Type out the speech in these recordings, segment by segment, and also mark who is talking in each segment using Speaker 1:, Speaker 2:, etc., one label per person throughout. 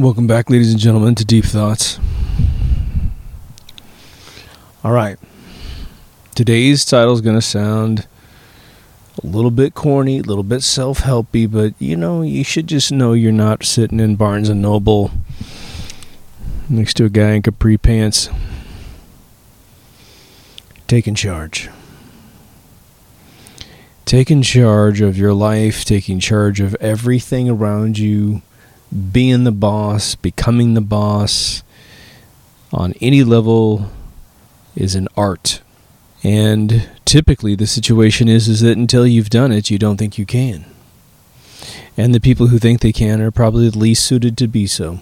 Speaker 1: Welcome back, ladies and gentlemen, to Deep Thoughts. All right. Today's title is going to sound a little bit corny, a little bit self-helpy, but, you should just know you're not sitting in Barnes & Noble next to a guy in capri pants. Taking charge. Taking charge of your life, taking charge of everything around you, being the boss, becoming the boss on any level is an art. And typically the situation is that until you've done it, you don't think you can. And the people who think they can are probably the least suited to be so.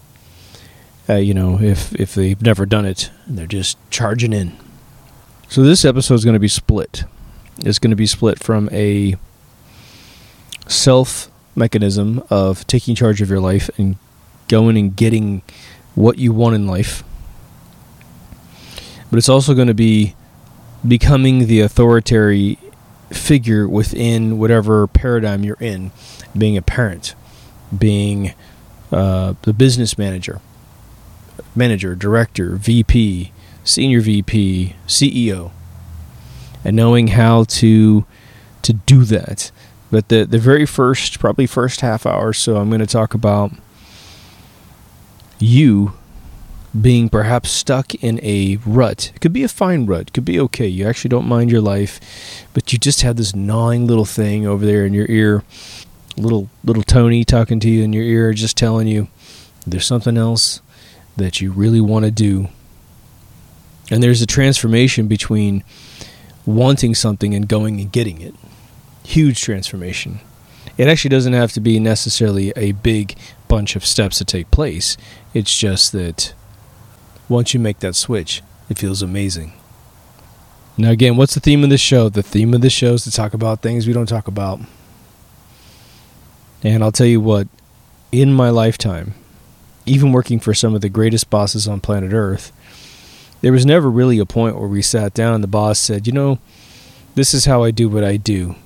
Speaker 1: If they've never done it, they're just charging in. So this episode is going to be split. It's going to be split from a mechanism of taking charge of your life and going and getting what you want in life. But it's also going to be becoming the authority figure within whatever paradigm you're in. Being a parent, being the business manager, director, VP, senior VP, CEO, and knowing how to do that. But the very first half hour or so, I'm going to talk about you being perhaps stuck in a rut. It could be a fine rut. It could be okay. You actually don't mind your life, but you just have this gnawing little thing over there in your ear. Little Tony talking to you in your ear, just telling you there's something else that you really want to do. And there's a transformation between wanting something and going and getting it. Huge transformation. It actually doesn't have to be necessarily a big bunch of steps to take place. It's just that once you make that switch, it feels amazing. Now again, what's the theme of the show? The theme of the show is to talk about things we don't talk about. And I'll tell you what, in my lifetime, even working for some of the greatest bosses on planet Earth, there was never really a point where we sat down and the boss said, this is how I do what I do.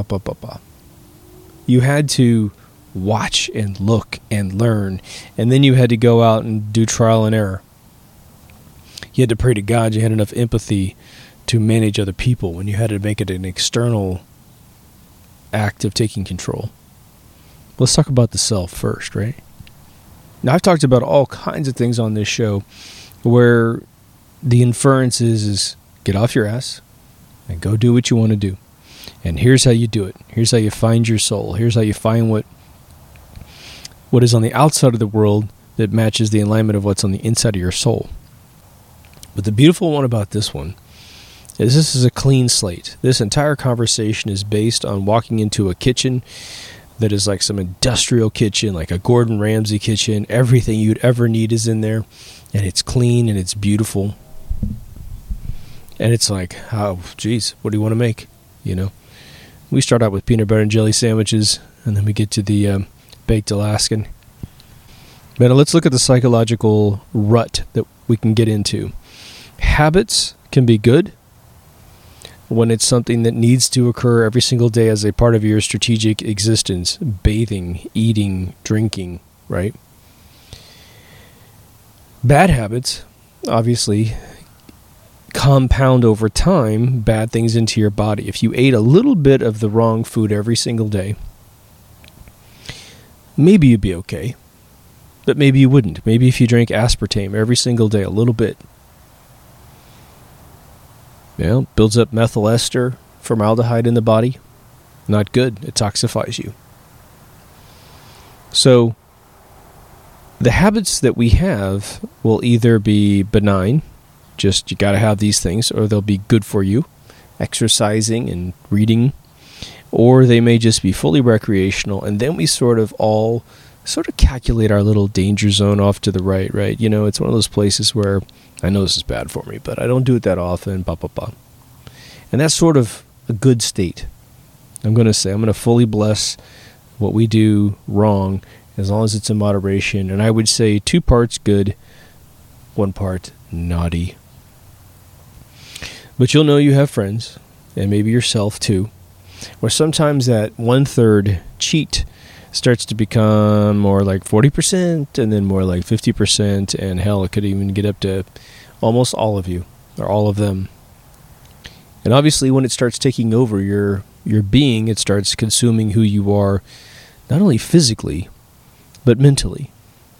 Speaker 1: You had to watch and look and learn, and then you had to go out and do trial and error. You had to pray to God you had enough empathy to manage other people when you had to make it an external act of taking control. Let's talk about the self first, right? Now, I've talked about all kinds of things on this show where the inference is get off your ass and go do what you want to do. And here's how you do it. Here's how you find your soul. Here's how you find what is on the outside of the world that matches the alignment of what's on the inside of your soul. But the beautiful one about this one is this is a clean slate. This entire conversation is based on walking into a kitchen that is like some industrial kitchen, like a Gordon Ramsay kitchen. Everything you'd ever need is in there, and it's clean and it's beautiful. And it's like, oh, geez, what do you want to make? We start out with peanut butter and jelly sandwiches, and then we get to the baked Alaskan. But now let's look at the psychological rut that we can get into. Habits can be good when it's something that needs to occur every single day as a part of your strategic existence. Bathing, eating, drinking, right? Bad habits, obviously, compound over time bad things into your body. If you ate a little bit of the wrong food every single day, maybe you'd be okay, but maybe you wouldn't. Maybe if you drank aspartame every single day, a little bit, builds up methyl ester, formaldehyde in the body. Not good. It toxifies you. So the habits that we have will either be benign, just you got to have these things, or they'll be good for you, exercising and reading, or they may just be fully recreational, and then we sort of calculate our little danger zone off to the right? It's one of those places where I know this is bad for me, but I don't do it that often, And that's sort of a good state. I'm going to fully bless what we do wrong as long as it's in moderation, and I would say 2 parts good, 1 part naughty. But you'll know you have friends, and maybe yourself too, where sometimes that 1/3 cheat starts to become more like 40% and then more like 50%, and hell, it could even get up to almost all of you or all of them. And obviously when it starts taking over your being, it starts consuming who you are, not only physically, but mentally.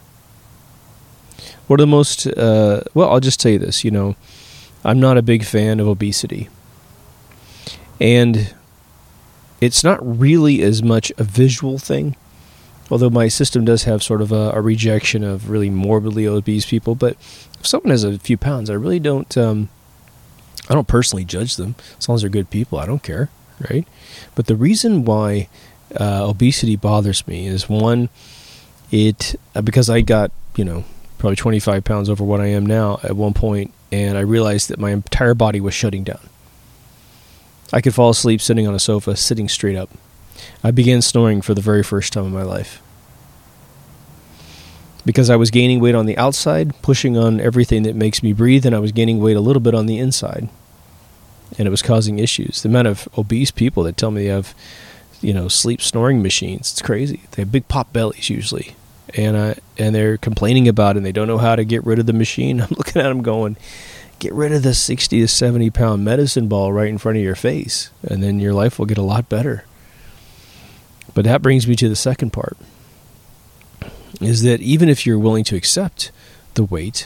Speaker 1: One of the most, I'll just tell you this, I'm not a big fan of obesity. And it's not really as much a visual thing, although my system does have sort of a rejection of really morbidly obese people. But if someone has a few pounds, I really don't, I don't personally judge them. As long as they're good people, I don't care, right? But the reason why obesity bothers me is, one, because I got, probably 25 pounds over what I am now at one point, and I realized that my entire body was shutting down. I could fall asleep sitting on a sofa, sitting straight up. I began snoring for the very first time in my life. Because I was gaining weight on the outside, pushing on everything that makes me breathe, and I was gaining weight a little bit on the inside. And it was causing issues. The amount of obese people that tell me they have, sleep snoring machines, it's crazy. They have big pop bellies usually. And they're complaining about it, and they don't know how to get rid of the machine. I'm looking at them going, get rid of the 60 to 70 pound medicine ball right in front of your face, and then your life will get a lot better. But that brings me to the second part, is that even if you're willing to accept the weight,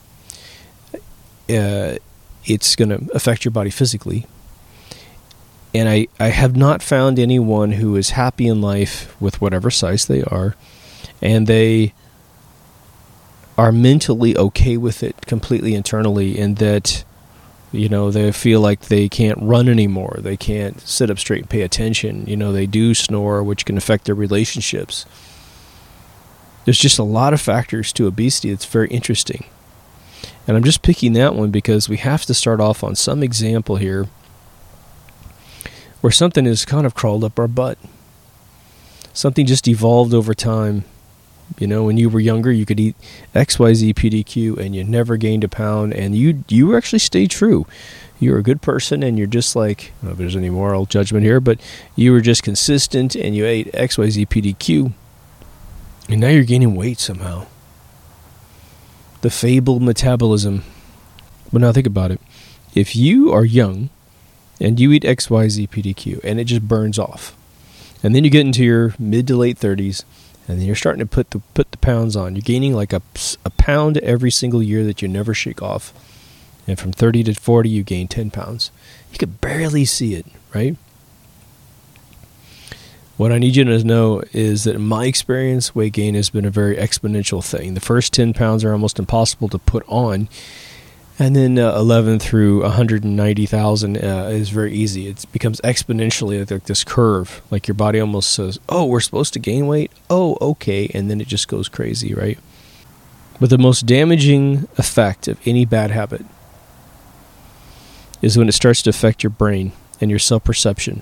Speaker 1: it's going to affect your body physically. And I have not found anyone who is happy in life with whatever size they are, and they are mentally okay with it completely internally, and that, they feel like they can't run anymore. They can't sit up straight and pay attention. They do snore, which can affect their relationships. There's just a lot of factors to obesity that's very interesting. And I'm just picking that one because we have to start off on some example here where something has kind of crawled up our butt. Something just evolved over time. When you were younger, you could eat XYZ PDQ and you never gained a pound, and you actually stayed true. You were a good person, and you're just like, I don't know if there's any moral judgment here, but you were just consistent, and you ate XYZ PDQ, and now you're gaining weight somehow. The fabled metabolism. But now think about it. If you are young, and you eat XYZ PDQ, and it just burns off, and then you get into your mid to late 30s, and then you're starting to put the pounds on. You're gaining like a pound every single year that you never shake off. And from 30 to 40, you gain 10 pounds. You could barely see it, right? What I need you to know is that in my experience, weight gain has been a very exponential thing. The first 10 pounds are almost impossible to put on. And then 11 through 190,000 is very easy. It becomes exponentially like this curve. Like your body almost says, oh, we're supposed to gain weight? Oh, okay. And then it just goes crazy, right? But the most damaging effect of any bad habit is when it starts to affect your brain and your self-perception.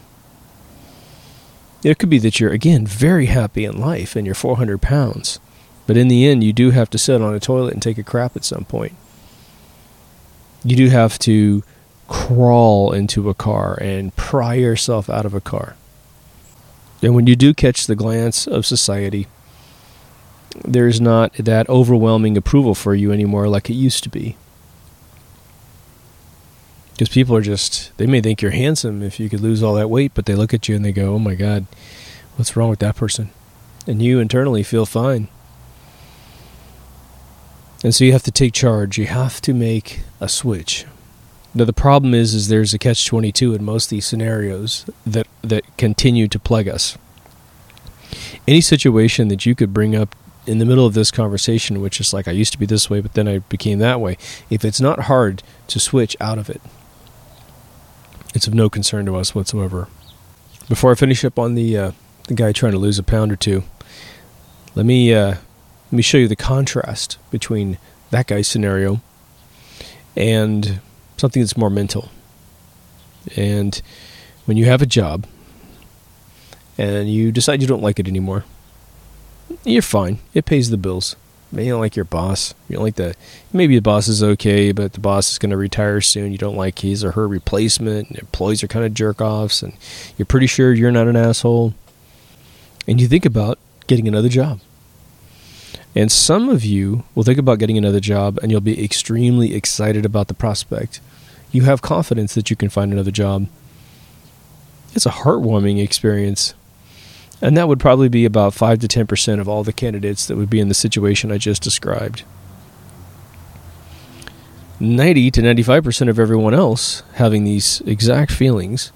Speaker 1: It could be that you're, again, very happy in life and you're 400 pounds. But in the end, you do have to sit on a toilet and take a crap at some point. You do have to crawl into a car and pry yourself out of a car. And when you do catch the glance of society, there's not that overwhelming approval for you anymore like it used to be. Because people are they may think you're handsome if you could lose all that weight, but they look at you and they go, oh my God, what's wrong with that person? And you internally feel fine. And so you have to take charge. You have to make a switch. Now the problem is there's a catch-22 in most of these scenarios that continue to plague us. Any situation that you could bring up in the middle of this conversation, which is like, I used to be this way, but then I became that way, if it's not hard to switch out of it, it's of no concern to us whatsoever. Before I finish up on the guy trying to lose a pound or two, let me show you the contrast between that guy's scenario and something that's more mental. And when you have a job and you decide you don't like it anymore, you're fine. It pays the bills. Maybe you don't like your boss. You don't like maybe the boss is okay, but the boss is going to retire soon. You don't like his or her replacement. And employees are kind of jerk-offs, and you're pretty sure you're not an asshole. And you think about getting another job. And some of you will think about getting another job and you'll be extremely excited about the prospect. You have confidence that you can find another job. It's a heartwarming experience. And that would probably be about 5 to 10% of all the candidates that would be in the situation I just described. 90 to 95% of everyone else having these exact feelings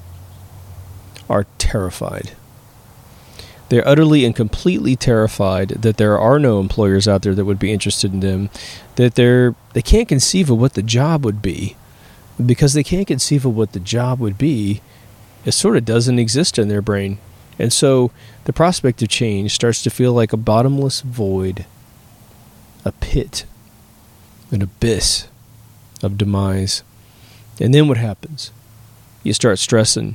Speaker 1: are terrified. They're utterly and completely terrified that there are no employers out there that would be interested in them, that they can't conceive of what the job would be. Because they can't conceive of what the job would be, it sort of doesn't exist in their brain. And so the prospect of change starts to feel like a bottomless void, a pit, an abyss of demise. And then what happens? You start stressing.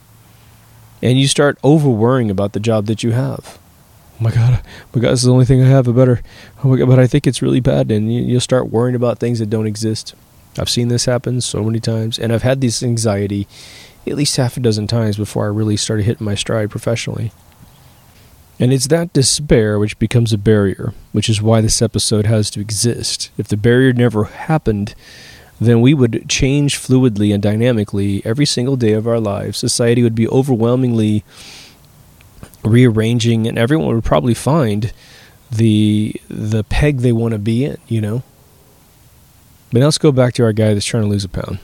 Speaker 1: And you start over-worrying about the job that you have. Oh my God, this is the only thing I have. Oh my God, but I think it's really bad. And you'll start worrying about things that don't exist. I've seen this happen so many times. And I've had this anxiety at least half a dozen times before I really started hitting my stride professionally. And it's that despair which becomes a barrier, which is why this episode has to exist. If the barrier never happened, then we would change fluidly and dynamically every single day of our lives. Society would be overwhelmingly rearranging, and everyone would probably find the peg they want to be in, you know? But now let's go back to our guy that's trying to lose a pound.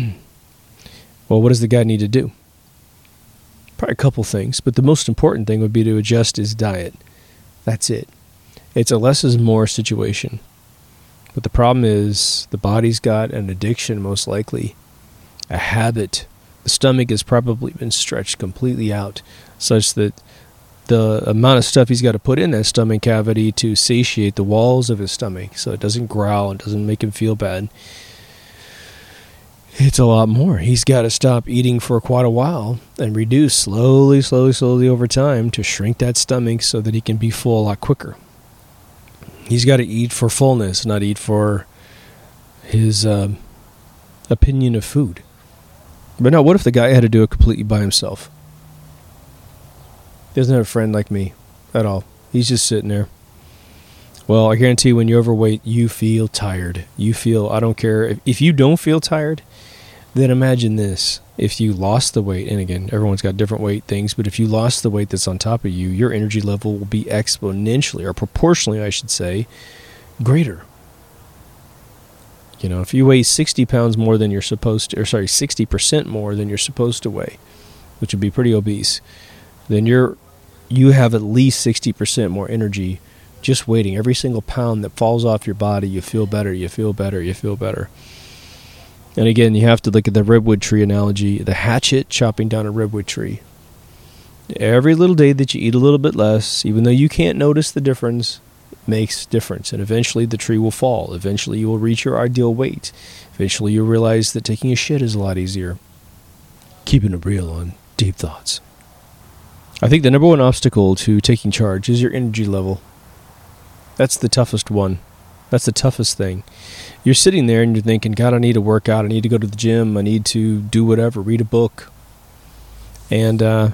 Speaker 1: Well, what does the guy need to do? Probably a couple things, but the most important thing would be to adjust his diet. That's it. It's a less is more situation. But the problem is the body's got an addiction, most likely, a habit. The stomach has probably been stretched completely out, such that the amount of stuff he's got to put in that stomach cavity to satiate the walls of his stomach so it doesn't growl and doesn't make him feel bad, it's a lot more. He's got to stop eating for quite a while and reduce slowly over time to shrink that stomach so that he can be full a lot quicker. He's got to eat for fullness, not eat for his opinion of food. But now, what if the guy had to do it completely by himself? He doesn't have a friend like me at all. He's just sitting there. Well, I guarantee when you're overweight, you feel tired. I don't care. If you don't feel tired, then imagine this. If you lost the weight, and again, everyone's got different weight things, but if you lost the weight that's on top of you, your energy level will be exponentially, or proportionally, I should say, greater. You know, if you weigh 60 pounds more than you're supposed to, 60% more than you're supposed to weigh, which would be pretty obese, then you have at least 60% more energy just waiting. Every single pound that falls off your body, you feel better. And again, you have to look at the redwood tree analogy, the hatchet chopping down a redwood tree. Every little day that you eat a little bit less, even though you can't notice the difference, makes difference. And eventually the tree will fall. Eventually you will reach your ideal weight. Eventually you'll realize that taking a shit is a lot easier. Keeping it real on Deep Thoughts. I think the number one obstacle to taking charge is your energy level. That's the toughest one. That's the toughest thing. You're sitting there and you're thinking, God, I need to work out. I need to go to the gym. I need to do whatever, read a book. And the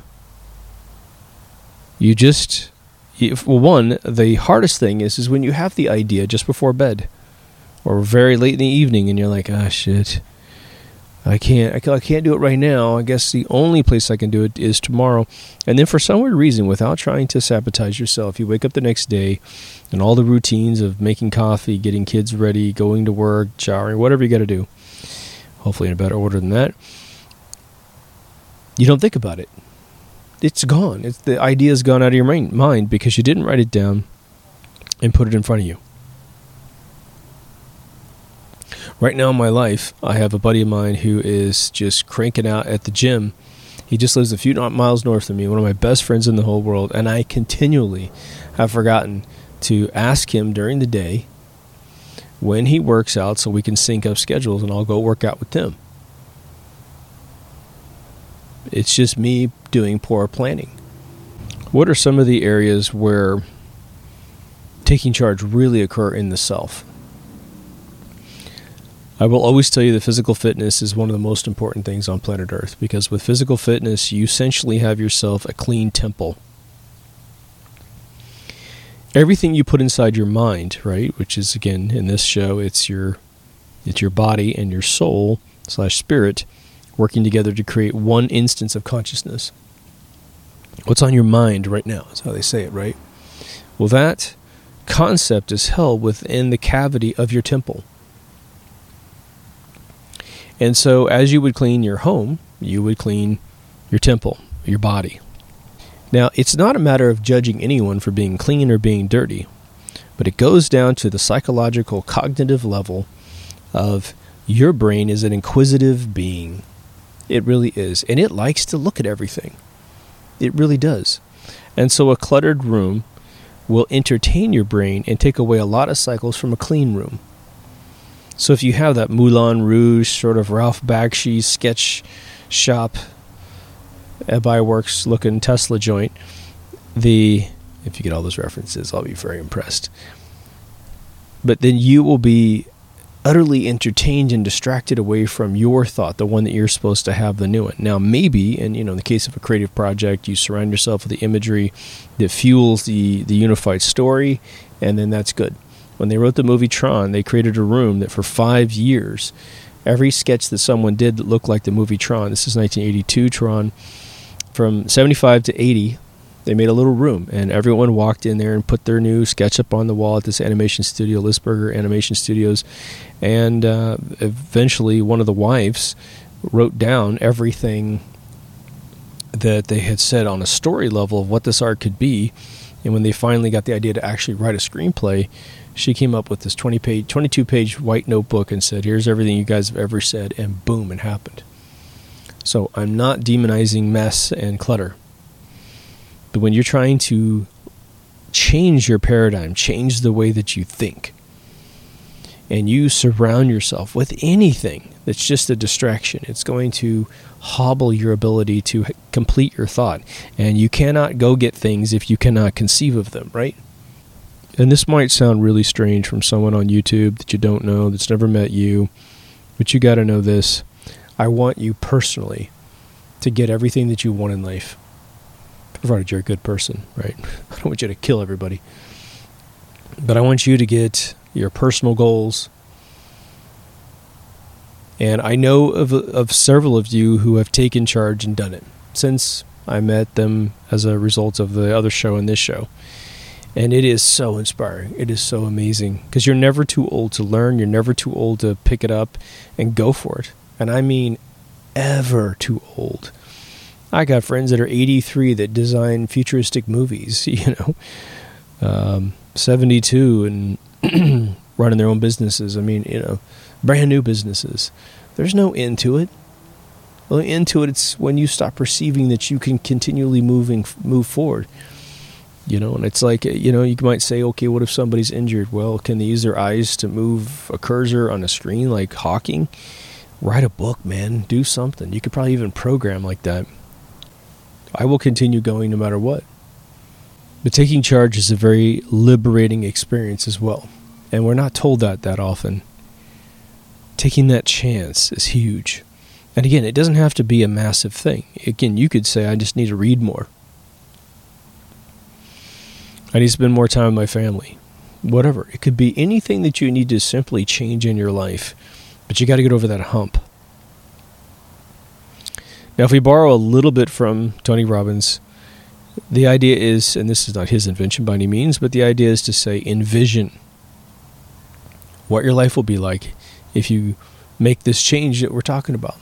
Speaker 1: hardest thing is when you have the idea just before bed or very late in the evening and you're like, shit, I can't do it right now. I guess the only place I can do it is tomorrow. And then for some weird reason, without trying to sabotage yourself, you wake up the next day and all the routines of making coffee, getting kids ready, going to work, showering, whatever you got to do, hopefully in a better order than that, you don't think about it. It's gone. The idea's gone out of your mind because you didn't write it down and put it in front of you. Right now in my life, I have a buddy of mine who is just cranking out at the gym. He just lives a few miles north of me, one of my best friends in the whole world, and I continually have forgotten to ask him during the day when he works out so we can sync up schedules and I'll go work out with him. It's just me doing poor planning. What are some of the areas where taking charge really occur in the self? I will always tell you that physical fitness is one of the most important things on planet Earth, because with physical fitness, you essentially have yourself a clean temple. Everything you put inside your mind, right, which is, again, in this show, it's your body and your soul / spirit working together to create one instance of consciousness. What's on your mind right now is how they say it, right? Well, that concept is held within the cavity of your temple. And so as you would clean your home, you would clean your temple, your body. Now, it's not a matter of judging anyone for being clean or being dirty, but it goes down to the psychological, cognitive level of your brain is an inquisitive being. It really is. And it likes to look at everything. It really does. And so a cluttered room will entertain your brain and take away a lot of cycles from a clean room. So if you have that Moulin Rouge sort of Ralph Bakshi sketch shop, Ebi Works looking Tesla joint, if you get all those references, I'll be very impressed. But then you will be utterly entertained and distracted away from your thought, the one that you're supposed to have, the new one. Now, maybe, and in the case of a creative project, you surround yourself with the imagery that fuels the unified story, and then that's good. When they wrote the movie Tron, they created a room that for 5 years, every sketch that someone did that looked like the movie Tron, this is 1982 Tron, from 75 to 80, they made a little room, and everyone walked in there and put their new sketch up on the wall at this animation studio, Lisberger Animation Studios, and eventually one of the wives wrote down everything that they had said on a story level of what this art could be, and when they finally got the idea to actually write a screenplay, she came up with this 22-page white notebook and said, here's everything you guys have ever said, and boom, it happened. So I'm not demonizing mess and clutter. But when you're trying to change your paradigm, change the way that you think, and you surround yourself with anything that's just a distraction, it's going to hobble your ability to complete your thought. And you cannot go get things if you cannot conceive of them, right? And this might sound really strange from someone on YouTube that you don't know, that's never met you, but you got to know this. I want you personally to get everything that you want in life, provided you're a good person, right? I don't want you to kill everybody. But I want you to get your personal goals. And I know of several of you who have taken charge and done it since I met them as a result of the other show and this show. And it is so inspiring. It is so amazing. Because you're never too old to learn. You're never too old to pick it up and go for it. And I mean ever too old. I got friends that are 83 that design futuristic movies, 72 and running their own businesses. I mean, brand new businesses. There's no end to it. The only end to it, it's when you stop perceiving that you can continually move forward. And it's like, you might say, okay, what if somebody's injured? Well, can they use their eyes to move a cursor on a screen like Hawking? Write a book, man. Do something. You could probably even program like that. I will continue going no matter what. But taking charge is a very liberating experience as well. And we're not told that often. Taking that chance is huge. And again, it doesn't have to be a massive thing. Again, you could say, I just need to read more. I need to spend more time with my family. Whatever. It could be anything that you need to simply change in your life. But you got to get over that hump. Now, if we borrow a little bit from Tony Robbins, the idea is, and this is not his invention by any means, but the idea is to say, envision what your life will be like if you make this change that we're talking about.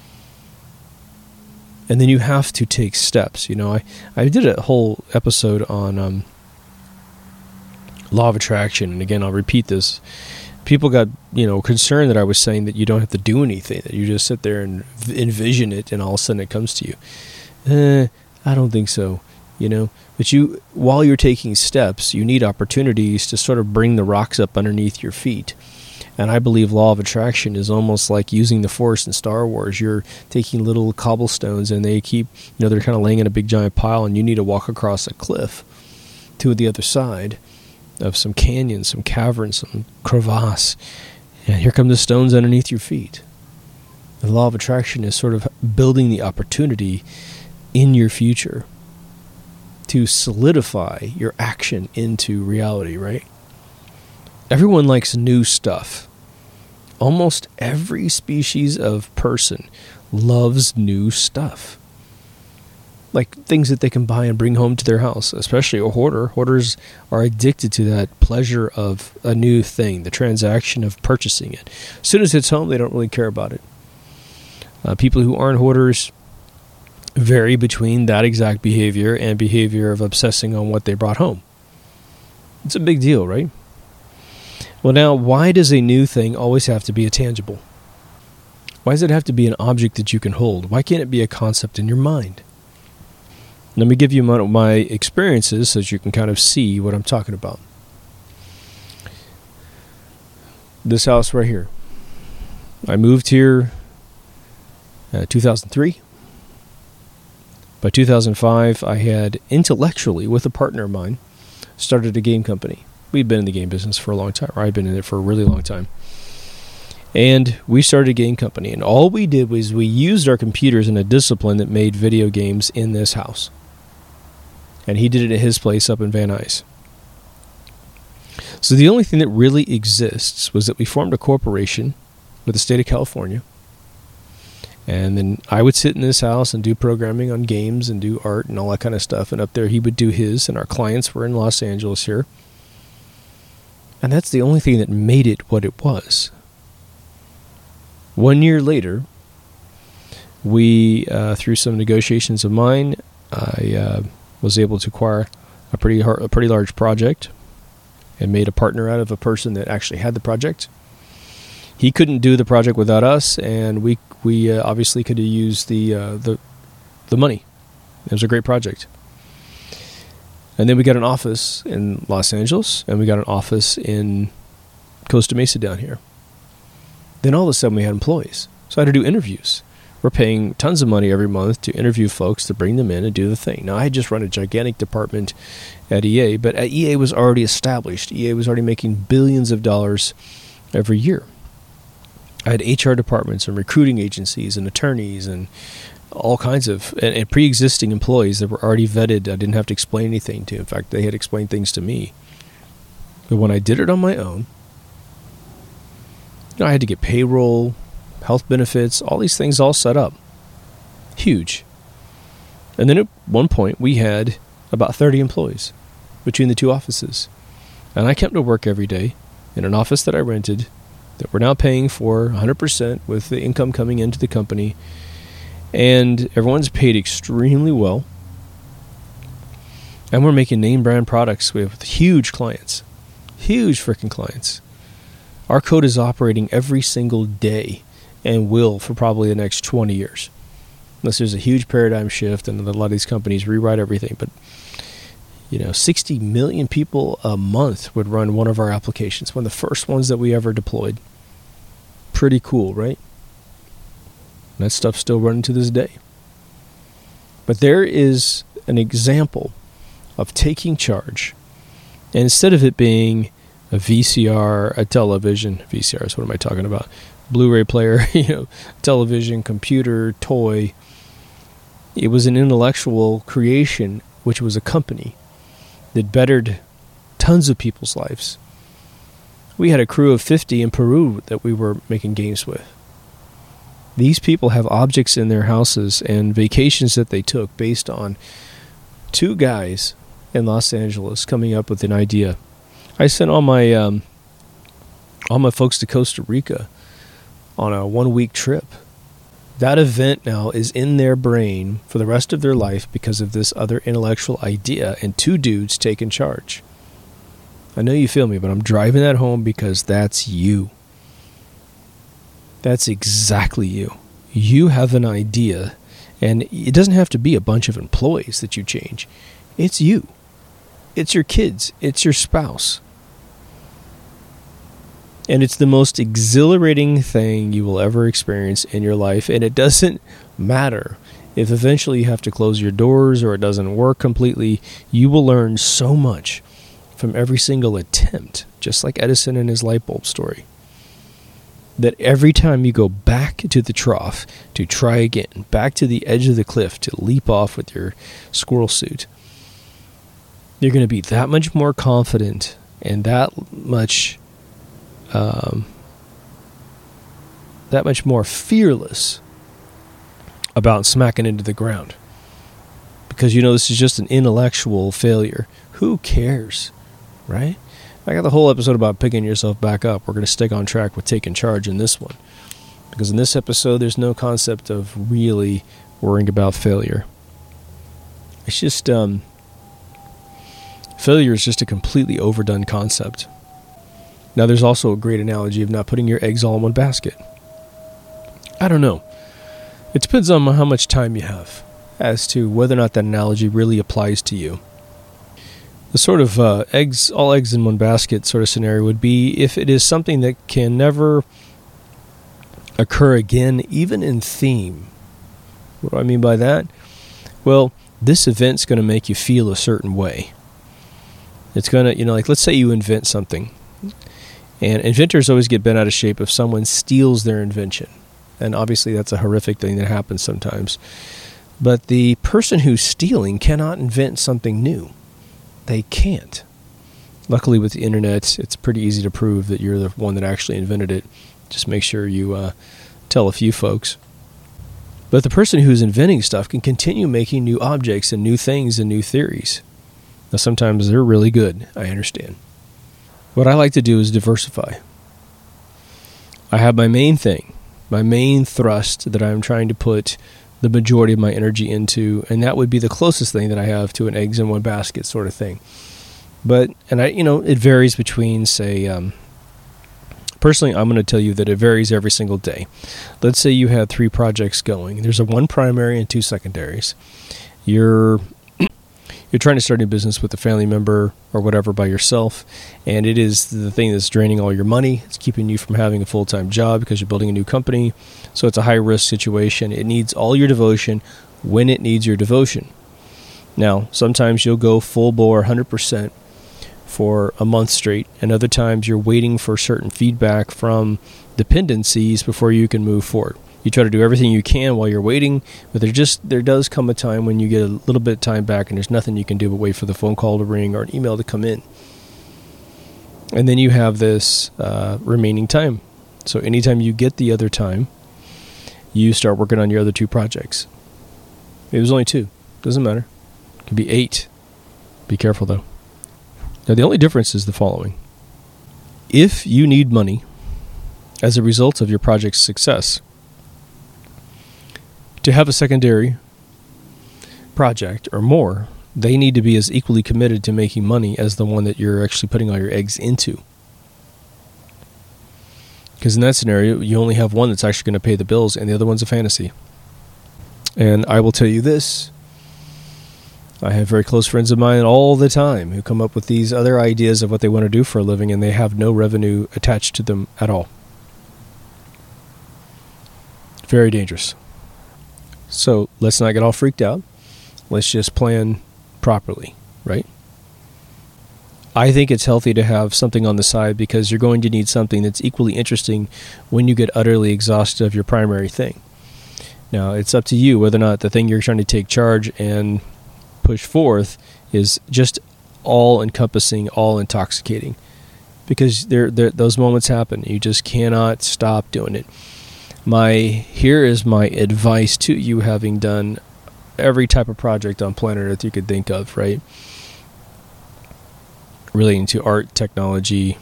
Speaker 1: And then you have to take steps. I did a whole episode on law of attraction, and again, I'll repeat this. People got, concerned that I was saying that you don't have to do anything, that you just sit there and envision it, and all of a sudden it comes to you. I don't think so, But while you're taking steps, you need opportunities to sort of bring the rocks up underneath your feet. And I believe law of attraction is almost like using the Force in Star Wars. You're taking little cobblestones, and they keep, they're kind of laying in a big giant pile, and you need to walk across a cliff to the other side of some canyon, some cavern, some crevasse, and here come the stones underneath your feet. The law of attraction is sort of building the opportunity in your future to solidify your action into reality, right? Everyone likes new stuff. Almost every species of person loves new stuff. Like things that they can buy and bring home to their house, especially a hoarder. Hoarders are addicted to that pleasure of a new thing, the transaction of purchasing it. As soon as it's home, they don't really care about it. People who aren't hoarders vary between that exact behavior and behavior of obsessing on what they brought home. It's a big deal, right? Well, now, why does a new thing always have to be a tangible? Why does it have to be an object that you can hold? Why can't it be a concept in your mind? Let me give you my experiences so that you can kind of see what I'm talking about. This house right here. I moved here 2003. By 2005, I had intellectually, with a partner of mine, started a game company. We'd been in the game business for a long time, or I'd been in it for a really long time. And we started a game company, and all we did was we used our computers in a discipline that made video games in this house. And he did it at his place up in Van Nuys. So the only thing that really exists was that we formed a corporation with the state of California. And then I would sit in this house and do programming on games and do art and all that kind of stuff. And up there he would do his, and our clients were in Los Angeles here. And that's the only thing that made it what it was. 1 year later, we, through some negotiations of mine, I was able to acquire a pretty large project and made a partner out of a person that actually had the project. He couldn't do the project without us, and we obviously could have used the money. It was a great project. And then we got an office in Los Angeles, and we got an office in Costa Mesa down here. Then all of a sudden we had employees. So I had to do interviews. We're paying tons of money every month to interview folks, to bring them in and do the thing. Now, I had just run a gigantic department at EA, but EA was already established. EA was already making billions of dollars every year. I had HR departments and recruiting agencies and attorneys and all kinds of and pre-existing employees that were already vetted. I didn't have to explain anything to. In fact, they had explained things to me. But when I did it on my own, I had to get payroll, health benefits, all these things all set up. Huge. And then at one point, we had about 30 employees between the two offices. And I kept to work every day in an office that I rented that we're now paying for 100% with the income coming into the company. And everyone's paid extremely well. And we're making name brand products. We have huge clients. Huge freaking clients. Our code is operating every single day and will for probably the next 20 years. Unless there's a huge paradigm shift and a lot of these companies rewrite everything. But, 60 million people a month would run one of our applications. One of the first ones that we ever deployed. Pretty cool, right? And that stuff's still running to this day. But there is an example of taking charge. And instead of it being a VCR, a television, VCRs, what am I talking about? Blu-ray player, television, computer, toy. It was an intellectual creation, which was a company that bettered tons of people's lives. We had a crew of 50 in Peru that we were making games with. These people have objects in their houses and vacations that they took based on two guys in Los Angeles coming up with an idea. I sent all my folks to Costa Rica on a 1-week trip. That event now is in their brain for the rest of their life because of this other intellectual idea and two dudes taking charge. I know you feel me, but I'm driving that home because that's you. That's exactly you. You have an idea, and it doesn't have to be a bunch of employees that you change. It's you. It's your kids. It's your spouse. And it's the most exhilarating thing you will ever experience in your life. And it doesn't matter if eventually you have to close your doors or it doesn't work completely. You will learn so much from every single attempt, just like Edison and his light bulb story. That every time you go back to the trough to try again, back to the edge of the cliff to leap off with your squirrel suit, you're going to be that much more confident and that much more fearless about smacking into the ground. Because you know this is just an intellectual failure. Who cares, right? I got the whole episode about picking yourself back up. We're going to stick on track with taking charge in this one. Because in this episode, there's no concept of really worrying about failure. It's just, failure is just a completely overdone concept. Now, there's also a great analogy of not putting your eggs all in one basket. I don't know. It depends on how much time you have as to whether or not that analogy really applies to you. The sort of all eggs in one basket sort of scenario would be if it is something that can never occur again, even in theme. What do I mean by that? Well, this event's going to make you feel a certain way. It's going to, like let's say you invent something. And inventors always get bent out of shape if someone steals their invention. And obviously that's a horrific thing that happens sometimes. But the person who's stealing cannot invent something new. They can't. Luckily with the internet, it's pretty easy to prove that you're the one that actually invented it. Just make sure you tell a few folks. But the person who's inventing stuff can continue making new objects and new things and new theories. Now sometimes they're really good, I understand. What I like to do is diversify. I have my main thing, my main thrust that I'm trying to put the majority of my energy into, and that would be the closest thing that I have to an eggs in one basket sort of thing. But, it varies between, say, personally, I'm going to tell you that it varies every single day. Let's say you had 3 projects going. There's one primary and 2 secondaries. You're trying to start a business with a family member or whatever by yourself, and it is the thing that's draining all your money. It's keeping you from having a full-time job because you're building a new company. So it's a high-risk situation. It needs all your devotion when it needs your devotion. Now, sometimes you'll go full bore 100% for a month straight, and other times you're waiting for certain feedback from dependencies before you can move forward. You try to do everything you can while you're waiting, but there does come a time when you get a little bit of time back and there's nothing you can do but wait for the phone call to ring or an email to come in. And then you have this remaining time. So anytime you get the other time, you start working on your other 2 projects. It was only 2. Doesn't matter. It could be 8. Be careful, though. Now, the only difference is the following. If you need money as a result of your project's success, to have a secondary project or more, they need to be as equally committed to making money as the one that you're actually putting all your eggs into. Because in that scenario, you only have one that's actually going to pay the bills, and the other one's a fantasy. And I will tell you this. I have very close friends of mine all the time who come up with these other ideas of what they want to do for a living, and they have no revenue attached to them at all. Very dangerous. So let's not get all freaked out. Let's just plan properly, right? I think it's healthy to have something on the side because you're going to need something that's equally interesting when you get utterly exhausted of your primary thing. Now, it's up to you whether or not the thing you're trying to take charge and push forth is just all-encompassing, all-intoxicating. Because those moments happen. You just cannot stop doing it. Here is my advice to you, having done every type of project on planet Earth you could think of, right? Relating to art, technology,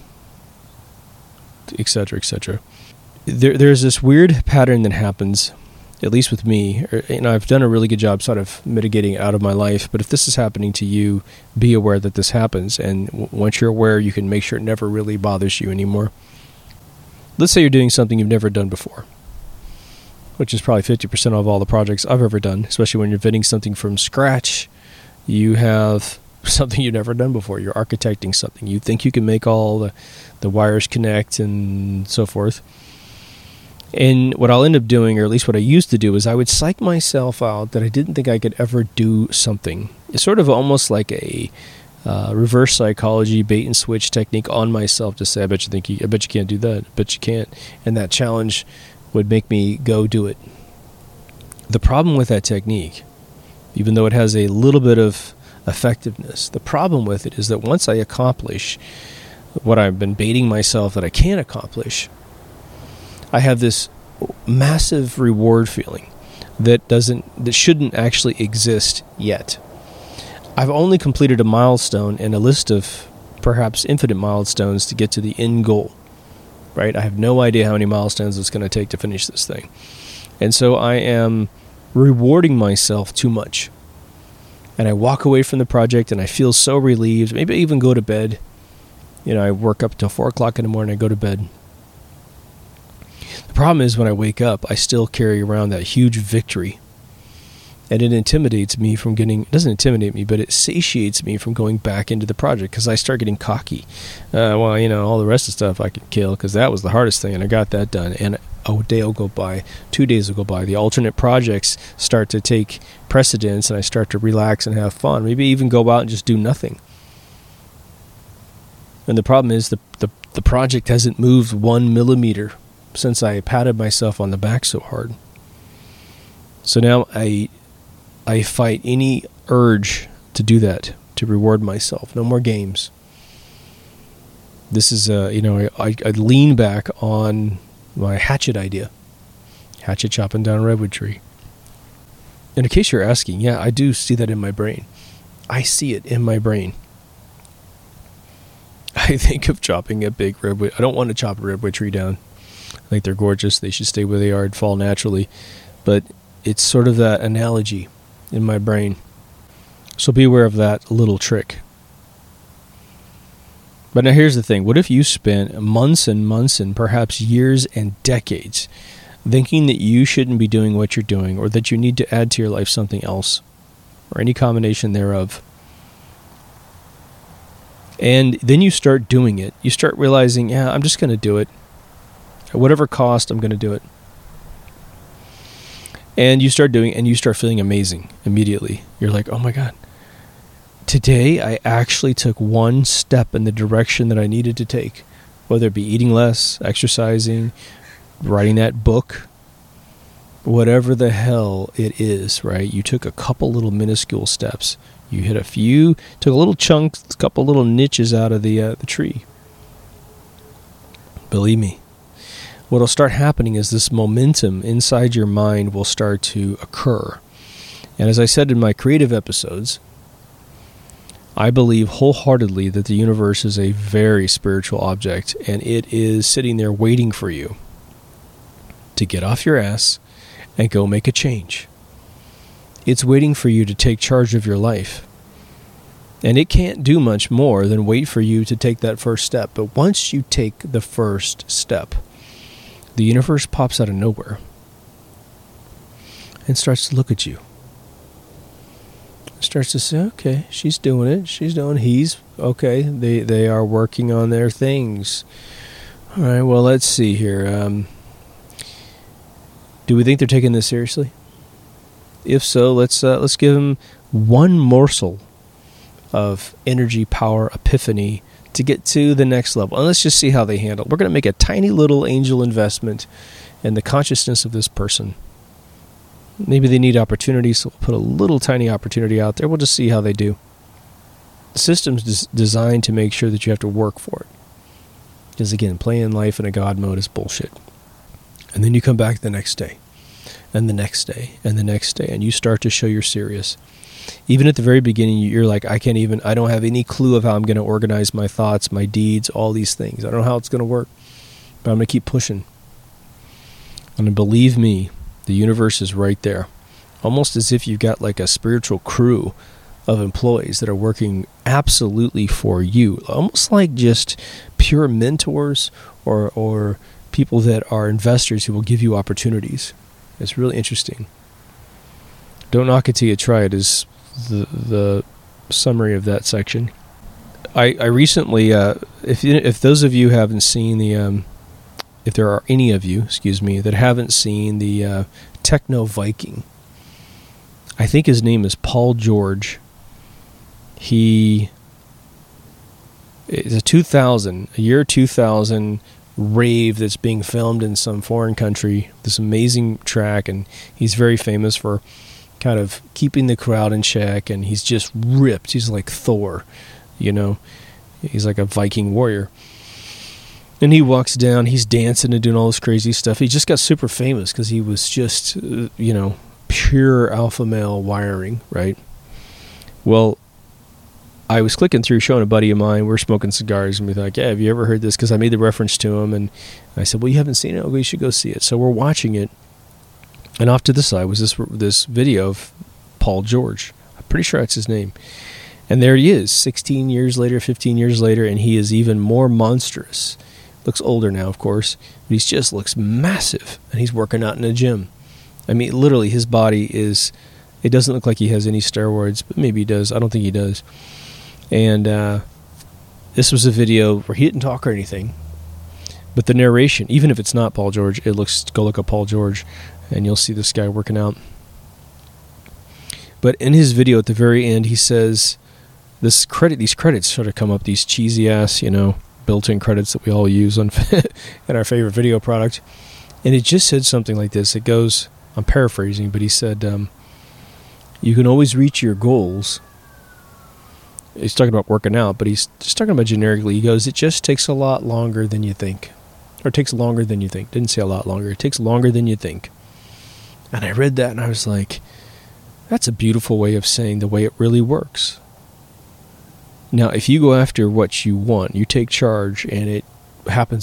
Speaker 1: etc., etc. There's this weird pattern that happens, at least with me. I've done a really good job sort of mitigating it out of my life, but if this is happening to you, be aware that this happens, and once you're aware, you can make sure it never really bothers you anymore. Let's say you're doing something you've never done before, which is probably 50% of all the projects I've ever done, especially when you're inventing something from scratch. You have something you've never done before. You're architecting something. You think you can make all the wires connect and so forth. And what I'll end up doing, or at least what I used to do, is I would psych myself out that I didn't think I could ever do something. It's sort of almost like a reverse psychology bait and switch technique on myself to say, I bet you can't do that. I bet you can't. And that challenge would make me go do it. The problem with that technique, even though it has a little bit of effectiveness. The problem with it is that once I accomplish what I've been baiting myself that I can't accomplish, I have this massive reward feeling that shouldn't actually exist yet. I've only completed a milestone in a list of perhaps infinite milestones to get to the end goal, right? I have no idea how many milestones it's going to take to finish this thing. And so I am rewarding myself too much. And I walk away from the project and I feel so relieved. Maybe I even go to bed. I work up till 4 o'clock in the morning, I go to bed. The problem is when I wake up, I still carry around that huge victory. And it intimidates me from it doesn't intimidate me, but it satiates me from going back into the project because I start getting cocky. All the rest of the stuff I could kill because that was the hardest thing and I got that done. And a day will go by, 2 days will go by. The alternate projects start to take precedence and I start to relax and have fun. Maybe even go out and just do nothing. And the problem is the project hasn't moved 1 millimeter since I patted myself on the back so hard. So now I fight any urge to do that, to reward myself. No more games. This is, I lean back on my hatchet idea. Hatchet chopping down a redwood tree. And in case you're asking, yeah, I do see that in my brain. I see it in my brain. I think of chopping a big redwood. I don't want to chop a redwood tree down. I think they're gorgeous. They should stay where they are and fall naturally. But it's sort of that analogy in my brain. So be aware of that little trick. But now here's the thing. What if you spent months and months and perhaps years and decades thinking that you shouldn't be doing what you're doing or that you need to add to your life something else or any combination thereof? And then you start doing it. You start realizing, yeah, I'm just going to do it. At whatever cost, I'm going to do it. And you start doing it, and you start feeling amazing immediately. You're like, oh my God. Today, I actually took one step in the direction that I needed to take. Whether it be eating less, exercising, writing that book, whatever the hell it is, right? You took a couple little minuscule steps. You hit took a little chunk, a couple little niches out of the tree. Believe me, what will start happening is this momentum inside your mind will start to occur. And as I said in my creative episodes, I believe wholeheartedly that the universe is a very spiritual object, and it is sitting there waiting for you to get off your ass and go make a change. It's waiting for you to take charge of your life. And it can't do much more than wait for you to take that first step. But once you take the first step, the universe pops out of nowhere and starts to look at you. It starts to say, okay, she's doing it. He's okay. They are working on their things. All right, well, let's see here. Do we think they're taking this seriously? If so, let's give them one morsel of energy, power, epiphany to get to the next level. And let's just see how they handle it. We're going to make a tiny little angel investment in the consciousness of this person. Maybe they need opportunity, so we'll put a little tiny opportunity out there. We'll just see how they do. The system's designed to make sure that you have to work for it. Because again, playing life in a God mode is bullshit. And then you come back the next day, and the next day, and the next day, and you start to show you're serious. Even at the very beginning, you're like, I don't have any clue of how I'm going to organize my thoughts, my deeds, all these things. I don't know how it's going to work, but I'm going to keep pushing. And believe me, the universe is right there. Almost as if you've got like a spiritual crew of employees that are working absolutely for you. Almost like just pure mentors or people that are investors who will give you opportunities. It's really interesting. Don't knock it till you try it is the summary of that section. I recently, if those of you haven't seen if there are any of you, that haven't seen the Techno Viking, I think his name is Paul George. He is a year 2000 rave that's being filmed in some foreign country, this amazing track, and he's very famous for kind of keeping the crowd in check, and he's just ripped. He's like Thor, you know. He's like a Viking warrior. And he walks down, he's dancing and doing all this crazy stuff. He just got super famous because he was just, you know, pure alpha male wiring, right? Well, I was clicking through, showing a buddy of mine, we're smoking cigars, and we're like, yeah, have you ever heard this? Because I made the reference to him, and I said, well, you haven't seen it? Oh, you should go see it. So we're watching it, and off to the side was this video of Paul George. I'm pretty sure that's his name. And there he is, 16 years later, 15 years later, and he is even more monstrous. Looks older now, of course, but he just looks massive, and he's working out in a gym. I mean, literally, his body is, it doesn't look like he has any steroids, but maybe he does. I don't think he does. And this was a video where he didn't talk or anything, but the narration, even if it's not Paul George, it looks, go look up Paul George, and you'll see this guy working out. But in his video at the very end, he says, these credits sort of come up, these cheesy ass, you know, built-in credits that we all use on in our favorite video product. And it just said something like this. It goes, I'm paraphrasing, but he said, you can always reach your goals. He's talking about working out, but he's just talking about generically. He goes, it just takes a lot longer than you think. Or it takes longer than you think. Didn't say a lot longer. It takes longer than you think. And I read that and I was like, that's a beautiful way of saying the way it really works. Now, if you go after what you want, you take charge, and it happens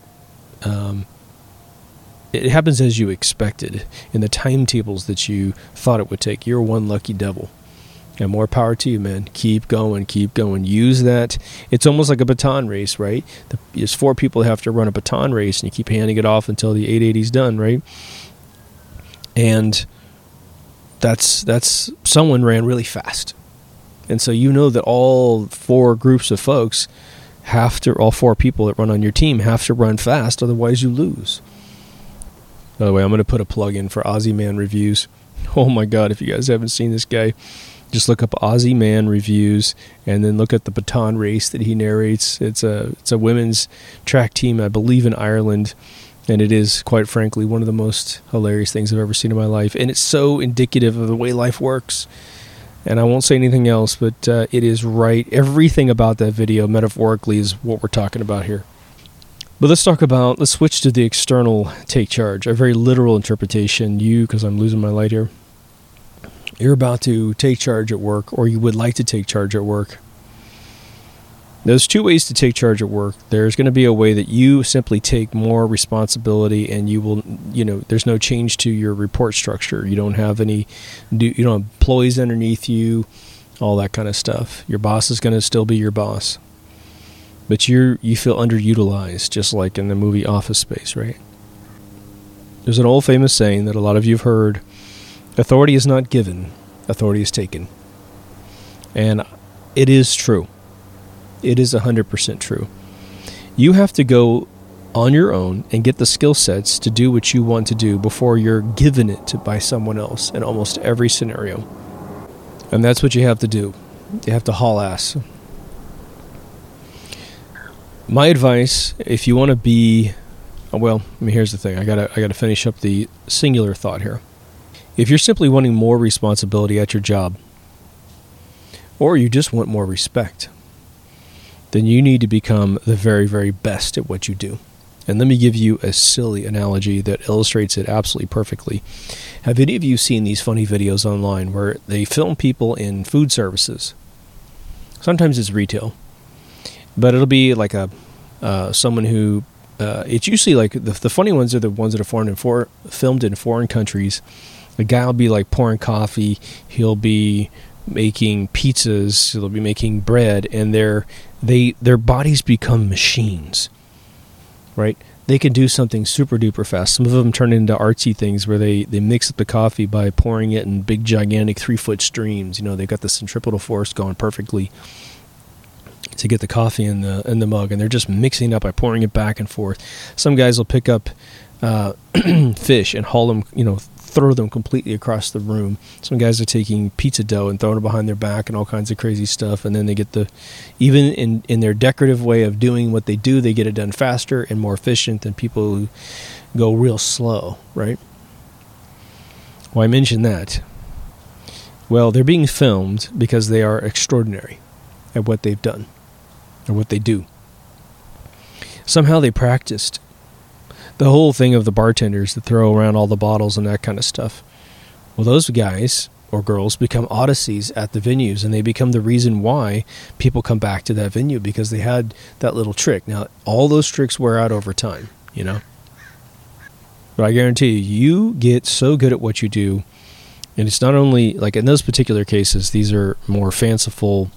Speaker 1: it happens as you expected in the timetables that you thought it would take. You're one lucky devil. And more power to you, man. Keep going, keep going. Use that. It's almost like a baton race, right? There's 4 people that have to run a baton race, and you keep handing it off until the 880's done, right? And that's someone ran really fast. And so you know that all 4 groups of folks all 4 people that run on your team have to run fast, otherwise you lose. By the way, I'm going to put a plug in for Ozzy Man Reviews. Oh my God, if you guys haven't seen this guy, just look up Ozzy Man Reviews and then look at the baton race that he narrates. It's a women's track team, I believe, in Ireland. And it is, quite frankly, one of the most hilarious things I've ever seen in my life. And it's so indicative of the way life works. And I won't say anything else, but it is right. Everything about that video, metaphorically, is what we're talking about here. But let's switch to the external take charge, a very literal interpretation. Because I'm losing my light here, you're about to take charge at work, or you would like to take charge at work. There's 2 ways to take charge at work. There's going to be a way that you simply take more responsibility, and you will, there's no change to your report structure. You don't have you don't have employees underneath you, all that kind of stuff. Your boss is going to still be your boss. But you feel underutilized, just like in the movie Office Space, right? There's an old famous saying that a lot of you have heard: authority is not given, authority is taken. And it is true. It is 100% true. You have to go on your own and get the skill sets to do what you want to do before you're given it by someone else in almost every scenario. And that's what you have to do. You have to haul ass. My advice, if you want to be, here's the thing. I gotta finish up the singular thought here. If you're simply wanting more responsibility at your job, or you just want more respect, then you need to become the very, very best at what you do. And let me give you a silly analogy that illustrates it absolutely perfectly. Have any of you seen these funny videos online where they film people in food services? Sometimes it's retail, but it'll be like someone who, it's usually like the funny ones are the ones that are filmed in foreign countries. The guy will be like pouring coffee, he'll be making pizzas, they'll be making bread, and their bodies become machines, right? They can do something super duper fast. Some of them turn into artsy things where they mix up the coffee by pouring it in big gigantic 3-foot streams. They've got the centripetal force going perfectly to get the coffee in the mug, and they're just mixing it up by pouring it back and forth. Some guys will pick up fish and haul them, throw them completely across the room. Some guys are taking pizza dough and throwing it behind their back and all kinds of crazy stuff, and then they get even in their decorative way of doing what they do, they get it done faster and more efficient than people who go real slow, right? Well, I mentioned that Well, they're being filmed because they are extraordinary at what they've done, or what they do. Somehow they practiced. The whole thing of the bartenders that throw around all the bottles and that kind of stuff. Well, those guys or girls become odysseys at the venues, and they become the reason why people come back to that venue, because they had that little trick. Now, all those tricks wear out over time, you know? But I guarantee you get so good at what you do, and it's not only, like in those particular cases, these are more fanciful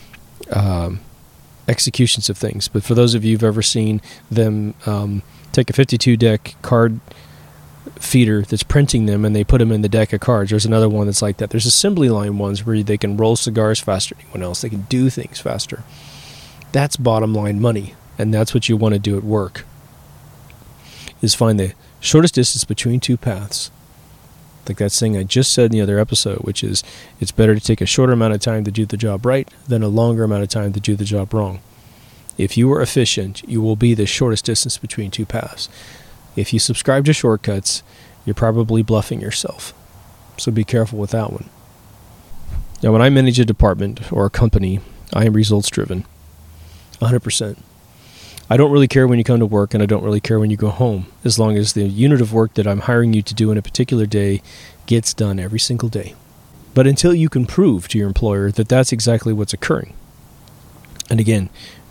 Speaker 1: executions of things. But for those of you who've ever seen them take a 52-deck card feeder that's printing them and they put them in the deck of cards, there's another one that's like that. There's assembly line ones where they can roll cigars faster than anyone else. They can do things faster. That's bottom line money, and that's what you want to do at work, is find the shortest distance between two paths. Like that thing I just said in the other episode, which is it's better to take a shorter amount of time to do the job right than a longer amount of time to do the job wrong. If you are efficient, you will be the shortest distance between two paths. If you subscribe to shortcuts, you're probably bluffing yourself. So be careful with that one. Now, when I manage a department or a company, I am results driven. 100%. I don't really care when you come to work, and I don't really care when you go home, as long as the unit of work that I'm hiring you to do in a particular day gets done every single day. But until you can prove to your employer that that's exactly what's occurring. And again,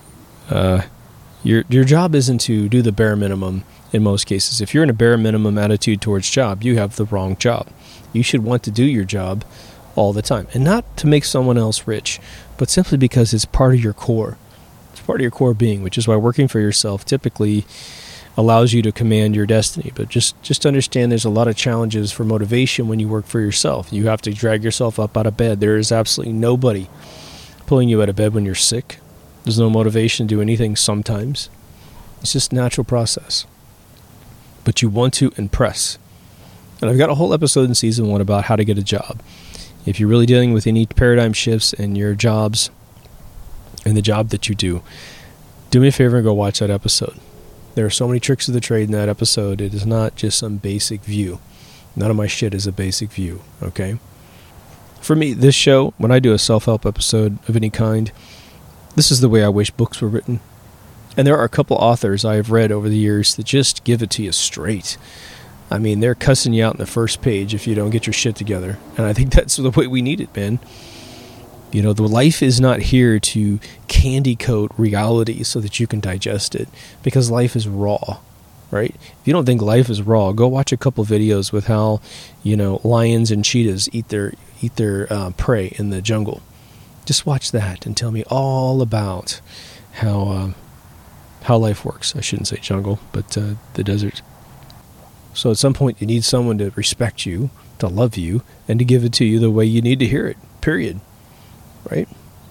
Speaker 1: your job isn't to do the bare minimum in most cases. If you're in a bare minimum attitude towards job, you have the wrong job. You should want to do your job all the time. And not to make someone else rich, but simply because it's part of your core. Part of your core being, which is why working for yourself typically allows you to command your destiny. But just understand there's a lot of challenges for motivation when you work for yourself. You have to drag yourself up out of bed. There is absolutely nobody pulling you out of bed when you're sick. There's no motivation to do anything sometimes. It's just a natural process. But you want to impress. And I've got a whole episode in season 1 about how to get a job. If you're really dealing with any paradigm shifts in your jobs, in the job that you do me a favor and go watch that episode. There are so many tricks of the trade in that episode. It is not just some basic view. None of my shit is a basic view, okay? For me, this show, when I do a self-help episode of any kind, this is the way I wish books were written. And there are a couple authors I have read over the years that just give it to you straight. I mean, they're cussing you out in the first page if you don't get your shit together. And I think that's the way we need it, man. You know, the life is not here to candy coat reality so that you can digest it, because life is raw, right? If you don't think life is raw, go watch a couple videos with how, you know, lions and cheetahs eat their prey in the jungle. Just watch that and tell me all about how life works. I shouldn't say jungle, but the desert. So at some point you need someone to respect you, to love you, and to give it to you the way you need to hear it, period. Right?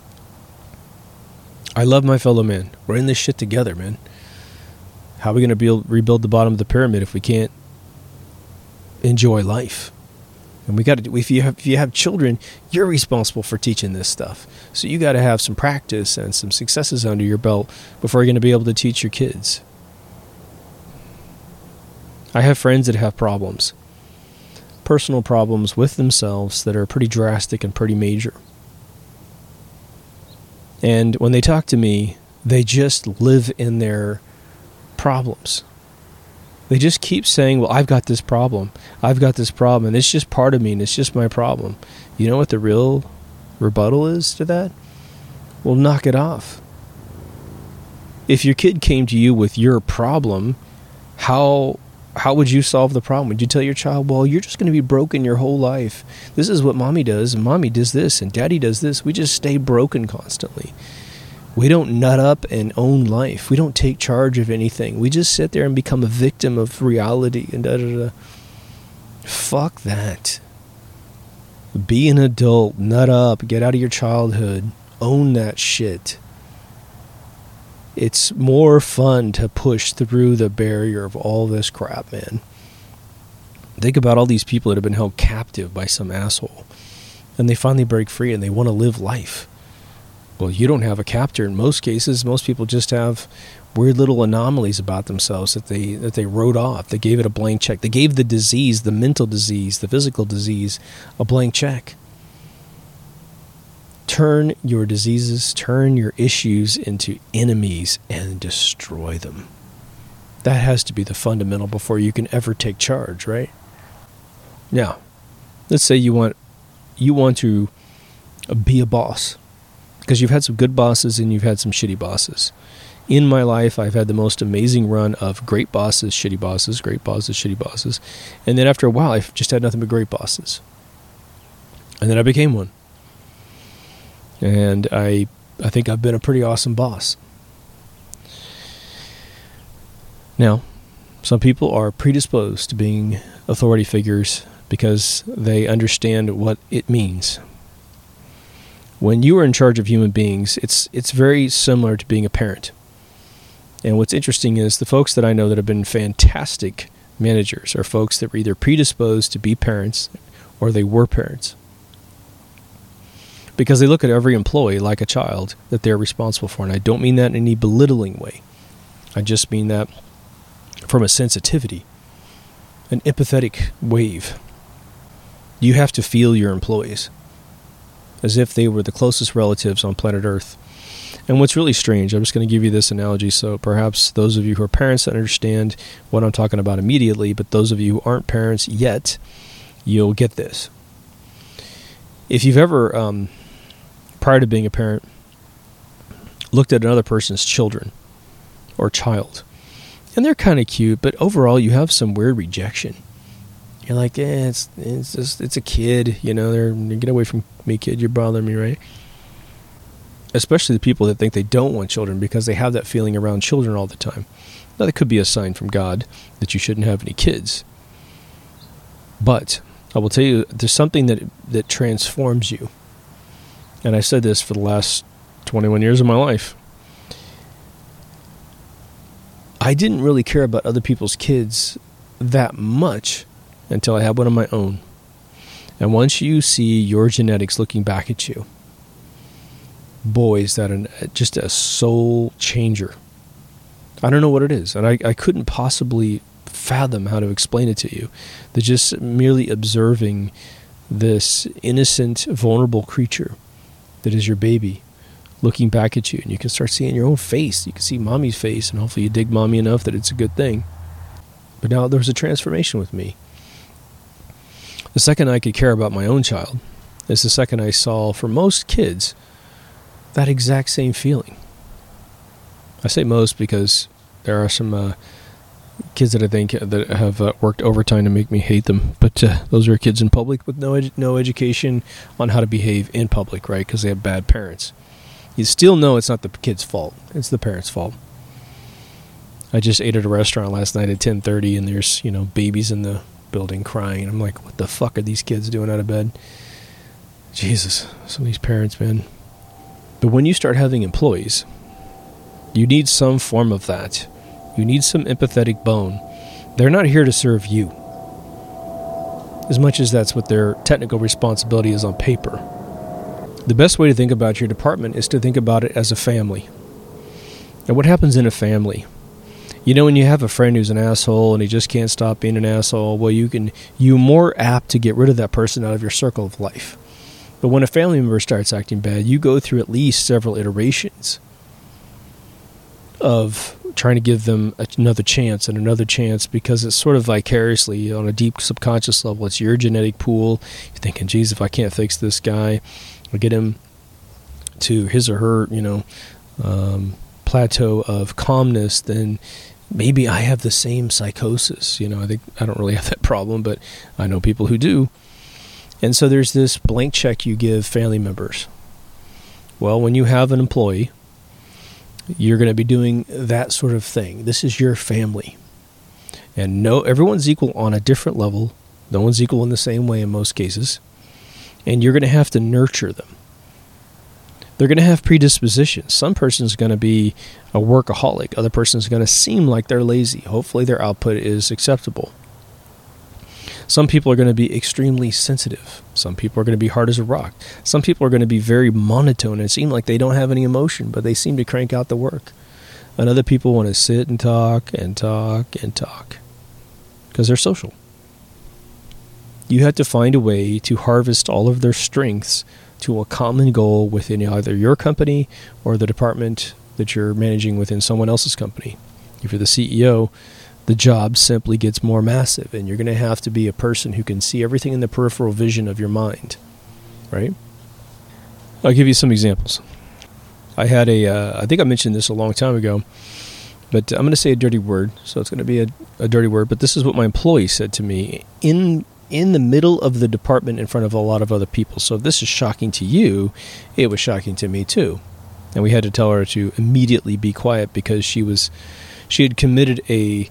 Speaker 1: I love my fellow man. We're in this shit together, man. How are we going to rebuild the bottom of the pyramid if we can't enjoy life? And we got to. If you have children, you're responsible for teaching this stuff. So you got to have some practice and some successes under your belt before you're going to be able to teach your kids. I have friends that have problems, personal problems with themselves that are pretty drastic and pretty major. And when they talk to me, they just live in their problems. They just keep saying, well, I've got this problem, and it's just part of me, and it's just my problem. You know what the real rebuttal is to that? Well, knock it off. If your kid came to you with your problem, how would you solve the problem? Would you tell your child, well, you're just going to be broken your whole life. This is what mommy does, and mommy does this, and daddy does this. We just stay broken constantly. We don't nut up and own life. We don't take charge of anything. We just sit there and become a victim of reality and da-da-da. Fuck that. Be an adult. Nut up. Get out of your childhood. Own that shit. It's more fun to push through the barrier of all this crap, man. Think about all these people that have been held captive by some asshole, and they finally break free and they want to live life. Well, you don't have a captor in most cases. Most people just have weird little anomalies about themselves that they wrote off. They gave it a blank check. They gave the disease, the mental disease, the physical disease, a blank check. turn your diseases, turn your issues into enemies and destroy them. That has to be the fundamental before you can ever take charge, right? Now, let's say you want to be a boss, because you've had some good bosses and you've had some shitty bosses. In my life, I've had the most amazing run of great bosses, shitty bosses, great bosses, shitty bosses. And then after a while, I've just had nothing but great bosses. And then I became one. And I think I've been a pretty awesome boss. Now, some people are predisposed to being authority figures because they understand what it means. When you are in charge of human beings, it's very similar to being a parent. And what's interesting is the folks that I know that have been fantastic managers are folks that were either predisposed to be parents or they were parents. Because they look at every employee like a child that they're responsible for. And I don't mean that in any belittling way. I just mean that from a sensitivity, an empathetic wave. You have to feel your employees as if they were the closest relatives on planet Earth. And what's really strange, I'm just going to give you this analogy so perhaps those of you who are parents understand what I'm talking about immediately, but those of you who aren't parents yet, you'll get this. If you've ever, prior to being a parent, looked at another person's children or child, and they're kind of cute, but overall you have some weird rejection. You're like, it's a kid, they're get away from me, kid, you're bothering me, right? Especially the people that think they don't want children because they have that feeling around children all the time. Now, that could be a sign from God that you shouldn't have any kids. But I will tell you, there's something that transforms you. And I said this for the last 21 years of my life. I didn't really care about other people's kids that much until I had one of my own. And once you see your genetics looking back at you, boys, that are just a soul changer. I don't know what it is, and I couldn't possibly fathom how to explain it to you. That just merely observing this innocent, vulnerable creature that is your baby looking back at you, and you can start seeing your own face. You can see mommy's face, and hopefully you dig mommy enough that it's a good thing. But now there was a transformation with me. The second I could care about my own child is the second I saw, for most kids, that exact same feeling. I say most because there are some kids that I think that have worked overtime to make me hate them. But those are kids in public with no education on how to behave in public, right? Because they have bad parents. You still know it's not the kid's fault. It's the parents' fault. I just ate at a restaurant last night at 10:30, and there's babies in the building crying. And I'm like, what the fuck are these kids doing out of bed? Jesus, some of these parents, man. But when you start having employees, you need some form of that. You need some empathetic bone. They're not here to serve you, as much as that's what their technical responsibility is on paper. The best way to think about your department is to think about it as a family. And what happens in a family? When you have a friend who's an asshole and he just can't stop being an asshole, well, you're more apt to get rid of that person out of your circle of life. But when a family member starts acting bad, you go through at least several iterations of trying to give them another chance and another chance, because it's sort of vicariously on a deep subconscious level. It's your genetic pool. You're thinking, geez, if I can't fix this guy or get him to his or her, plateau of calmness, then maybe I have the same psychosis. I think I don't really have that problem, but I know people who do. And so there's this blank check you give family members. Well, when you have an employee, you're going to be doing that sort of thing. This is your family. And everyone's equal on a different level. No one's equal in the same way in most cases. And you're going to have to nurture them. They're going to have predispositions. Some person's going to be a workaholic. Other person's going to seem like they're lazy. Hopefully their output is acceptable. Some people are going to be extremely sensitive. Some people are going to be hard as a rock. Some people are going to be very monotone and seem like they don't have any emotion, but they seem to crank out the work. And other people want to sit and talk and talk and talk because they're social. You had to find a way to harvest all of their strengths to a common goal within either your company or the department that you're managing within someone else's company. If you're the CEO, the job simply gets more massive, and you're going to have to be a person who can see everything in the peripheral vision of your mind, right? I'll give you some examples. I had I think I mentioned this a long time ago, but I'm going to say a dirty word, so it's going to be a dirty word, but this is what my employee said to me in the middle of the department in front of a lot of other people. So if this is shocking to you, it was shocking to me too. And we had to tell her to immediately be quiet because she had committed a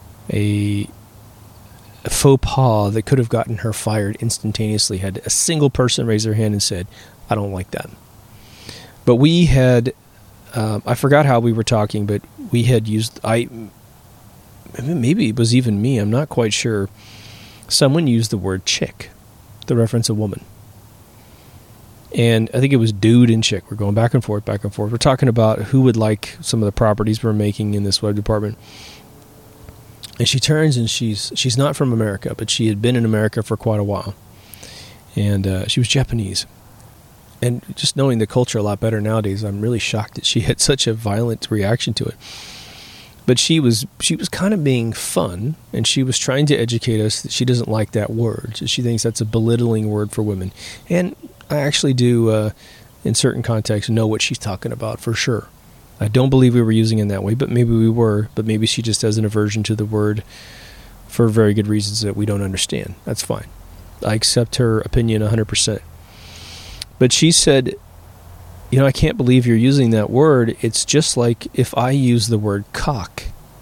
Speaker 1: faux pas that could have gotten her fired instantaneously. Had a single person raise their hand and said, "I don't like that." But we had, I forgot how we were talking, but we had used, maybe it was even me, I'm not quite sure. Someone used the word chick to reference a woman. And I think it was dude and chick. We're going back and forth, back and forth. We're talking about who would like some of the properties we're making in this web department. And she turns and she's not from America, but she had been in America for quite a while. And she was Japanese. And just knowing the culture a lot better nowadays, I'm really shocked that she had such a violent reaction to it. But she was kind of being fun, and she was trying to educate us that she doesn't like that word. She thinks that's a belittling word for women. And I actually do, in certain contexts, know what she's talking about for sure. I don't believe we were using it in that way, but maybe we were. But maybe she just has an aversion to the word for very good reasons that we don't understand. That's fine. I accept her opinion 100%. But she said, I can't believe you're using that word. It's just like if I use the word cock.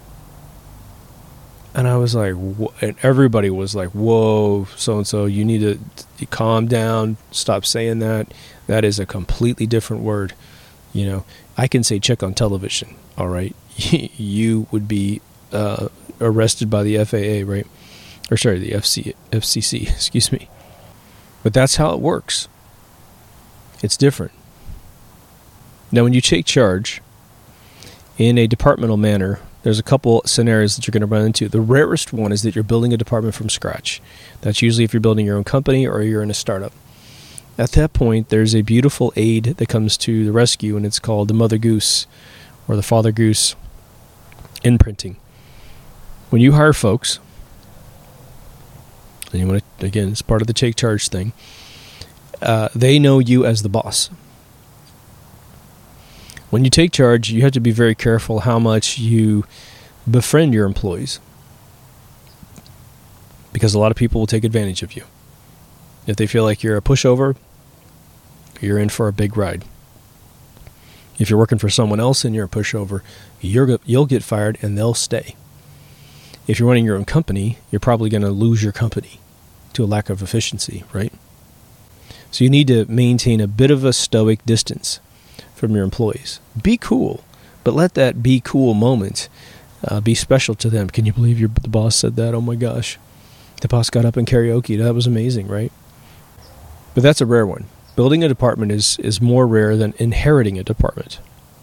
Speaker 1: And I was like, and everybody was like, whoa, so-and-so, you need to calm down, stop saying that. That is a completely different word. I can say chick on television, all right? You would be arrested by the FAA, right? Or sorry, the FCC, excuse me. But that's how it works. It's different. Now, when you take charge in a departmental manner, there's a couple scenarios that you're going to run into. The rarest one is that you're building a department from scratch. That's usually if you're building your own company or you're in a startup. At that point, there's a beautiful aid that comes to the rescue, and it's called the Mother Goose or the Father Goose imprinting. When you hire folks, and you want to, again, it's part of the take charge thing, they know you as the boss. When you take charge, you have to be very careful how much you befriend your employees, because a lot of people will take advantage of you. If they feel like you're a pushover, you're in for a big ride. If you're working for someone else and you're a pushover, you'll get fired and they'll stay. If you're running your own company, you're probably going to lose your company to a lack of efficiency, right? So you need to maintain a bit of a stoic distance from your employees. Be cool, but let that be cool moment be special to them. Can you believe the boss said that? Oh my gosh. The boss got up in karaoke. That was amazing, right? But that's a rare one. Building a department is more rare than inheriting a department.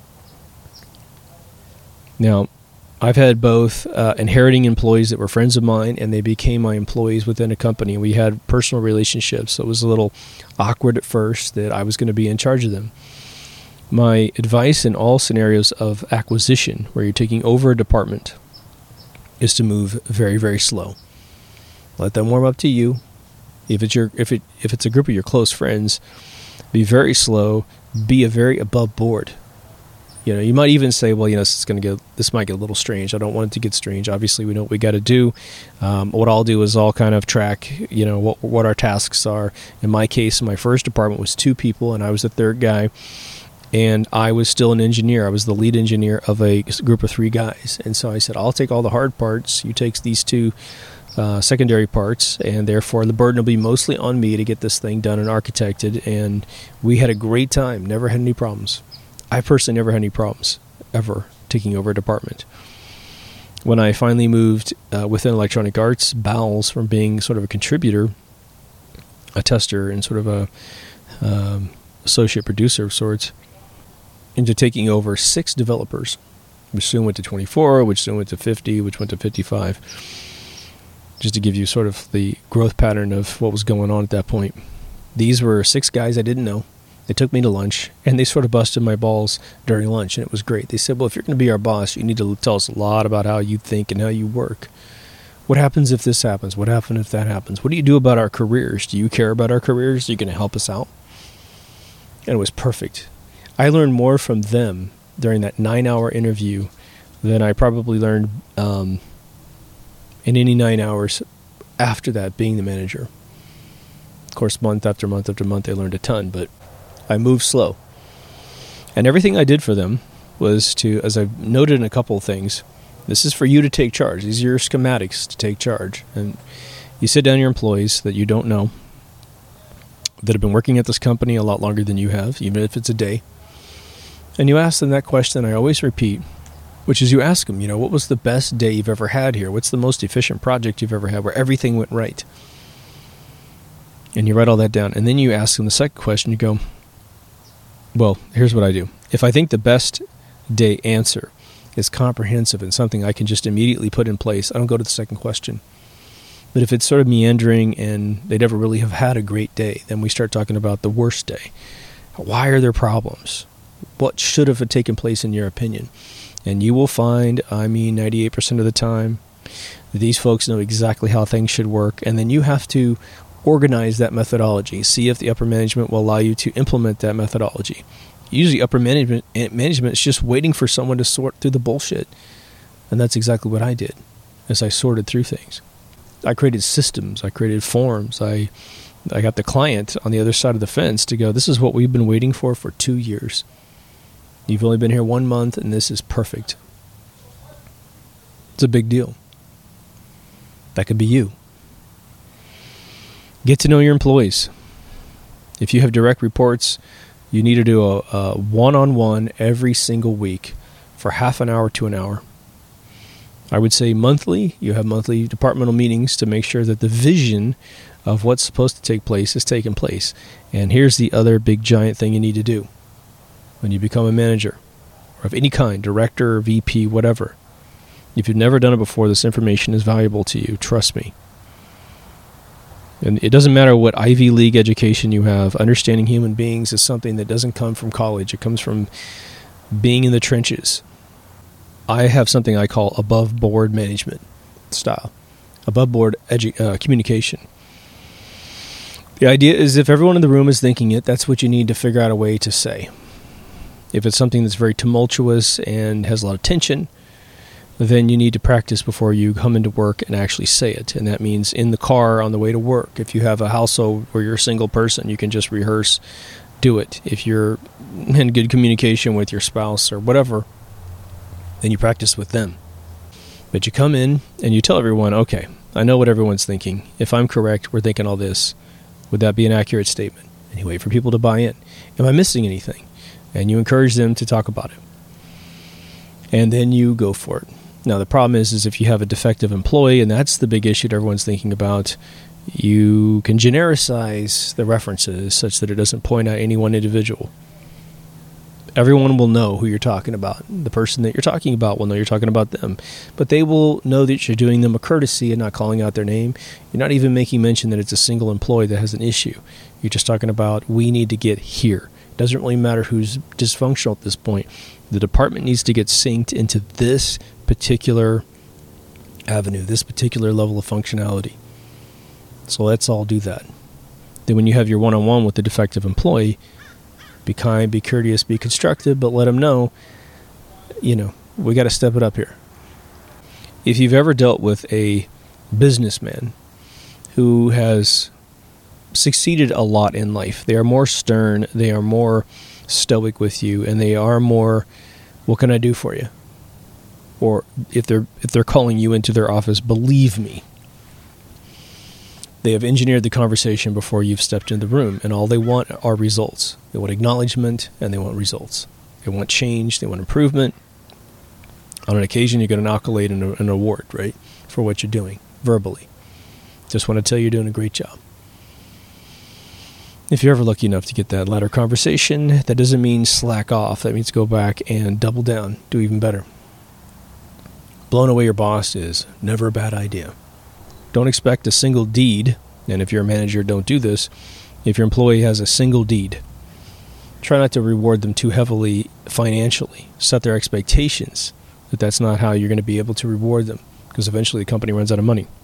Speaker 1: Now, I've had both inheriting employees that were friends of mine, and they became my employees within a company. We had personal relationships, so it was a little awkward at first that I was going to be in charge of them. My advice in all scenarios of acquisition, where you're taking over a department, is to move very, very slow. Let them warm up to you. If it's a group of your close friends, be very slow. Be very above board. You might even say, well, this might get a little strange. I don't want it to get strange. Obviously, we know what we got to do. What I'll do is I'll kind of track, what our tasks are. In my case, my first department was 2 people, and I was the third guy. And I was still an engineer. I was the lead engineer of a group of 3 guys. And so I said, I'll take all the hard parts. You take these 2 secondary parts, and therefore the burden will be mostly on me to get this thing done and architected. And we had a great time. Never had any problems. I personally never had any problems, ever, taking over a department. When I finally moved within Electronic Arts bowels from being sort of a contributor, a tester, and sort of a associate producer of sorts, into taking over 6 developers, which soon went to 24, which soon went to 50, which went to 55. just to give you sort of the growth pattern of what was going on at that point. These were 6 guys I didn't know. They took me to lunch, and they sort of busted my balls during lunch, and it was great. They said, well, if you're going to be our boss, you need to tell us a lot about how you think and how you work. What happens if this happens? What happens if that happens? What do you do about our careers? Do you care about our careers? Are you going to help us out? And it was perfect. I learned more from them during that 9-hour interview than I probably learned in any 9 hours after that being the manager. Of course, month after month after month, I learned a ton, but I moved slow. And everything I did for them was to, as I've noted in a couple of things, this is for you to take charge. These are your schematics to take charge. And you sit down your employees that you don't know, that have been working at this company a lot longer than you have, even if it's a day. And you ask them that question I always repeat, which is you ask them, what was the best day you've ever had here? What's the most efficient project you've ever had where everything went right? And you write all that down. And then you ask them the second question. You go, well, here's what I do. If I think the best day answer is comprehensive and something I can just immediately put in place, I don't go to the second question. But if it's sort of meandering and they never really have had a great day, then we start talking about the worst day. Why are there problems? What should have taken place in your opinion? And you will find, 98% of the time, these folks know exactly how things should work. And then you have to organize that methodology. See if the upper management will allow you to implement that methodology. Usually upper management is just waiting for someone to sort through the bullshit. And that's exactly what I did as I sorted through things. I created systems. I created forms. I got the client on the other side of the fence to go, this is what we've been waiting for 2 years. You've only been here 1 month, and this is perfect. It's a big deal. That could be you. Get to know your employees. If you have direct reports, you need to do a one-on-one every single week for half an hour to an hour. I would say monthly, you have monthly departmental meetings to make sure that the vision of what's supposed to take place is taking place. And here's the other big giant thing you need to do when you become a manager or of any kind, director, VP, whatever. If you've never done it before, this information is valuable to you. Trust me. And it doesn't matter what Ivy League education you have. Understanding human beings is something that doesn't come from college. It comes from being in the trenches. I have something I call above board management style, above board communication. The idea is if everyone in the room is thinking it, that's what you need to figure out a way to say. If it's something that's very tumultuous and has a lot of tension, then you need to practice before you come into work and actually say it. And that means in the car on the way to work. If you have a household where you're a single person, you can just rehearse, do it. If you're in good communication with your spouse or whatever, then you practice with them. But you come in and you tell everyone, okay, I know what everyone's thinking. If I'm correct, we're thinking all this. Would that be an accurate statement? And you wait for people to buy in. Am I missing anything? And you encourage them to talk about it. And then you go for it. Now, the problem is if you have a defective employee, and that's the big issue that everyone's thinking about, you can genericize the references such that it doesn't point out any one individual. Everyone will know who you're talking about. The person that you're talking about will know you're talking about them. But they will know that you're doing them a courtesy and not calling out their name. You're not even making mention that it's a single employee that has an issue. You're just talking about, we need to get here. It doesn't really matter who's dysfunctional at this point. The department needs to get synced into this particular avenue, this particular level of functionality. So let's all do that. Then when you have your one-on-one with the defective employee, be kind, be courteous, be constructive, but let them know, we got to step it up here. If you've ever dealt with a businessman who has succeeded a lot in life, they are more stern, they are more stoic with you, and they are more, what can I do for you? Or if they're calling you into their office, believe me, they have engineered the conversation before you've stepped in the room, and all they want are results. They want acknowledgement, and they want results. They want change, they want improvement. On an occasion, you get an accolade and an award, right, for what you're doing, verbally. Just want to tell you you're doing a great job. If you're ever lucky enough to get that latter conversation, that doesn't mean slack off. That means go back and double down, do even better. Blowing away your boss is never a bad idea. Don't expect a single deed, and if you're a manager, don't do this. If your employee has a single deed, try not to reward them too heavily financially. Set their expectations that that's not how you're going to be able to reward them, because eventually the company runs out of money.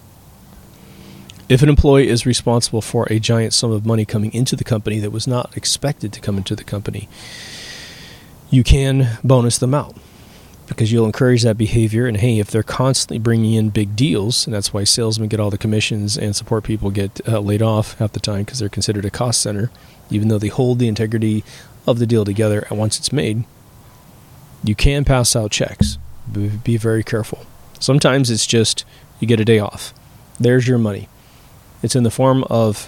Speaker 1: If an employee is responsible for a giant sum of money coming into the company that was not expected to come into the company, you can bonus them out, because you'll encourage that behavior. And hey, if they're constantly bringing in big deals, and that's why salesmen get all the commissions and support people get laid off half the time, because they're considered a cost center, even though they hold the integrity of the deal together. And once it's made, you can pass out checks. Be very careful. Sometimes it's just you get a day off. There's your money. It's in the form of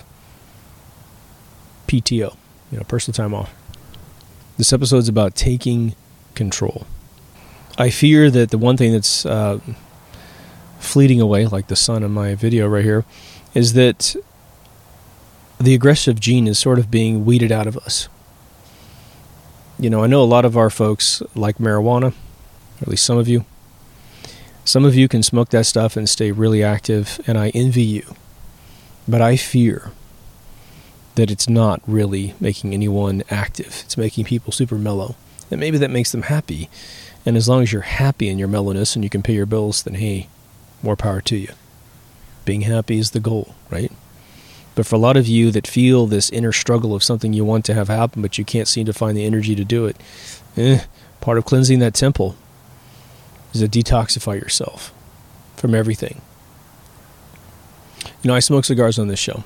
Speaker 1: PTO, personal time off. This episode's about taking control. I fear that the one thing that's fleeting away, like the sun in my video right here, is that the aggressive gene is sort of being weeded out of us. I know a lot of our folks like marijuana, or at least some of you. Some of you can smoke that stuff and stay really active, and I envy you. But I fear that it's not really making anyone active. It's making people super mellow. And maybe that makes them happy. And as long as you're happy in your mellowness and you can pay your bills, then hey, more power to you. Being happy is the goal, right? But for a lot of you that feel this inner struggle of something you want to have happen, but you can't seem to find the energy to do it, part of cleansing that temple is to detoxify yourself from everything. I smoke cigars on this show.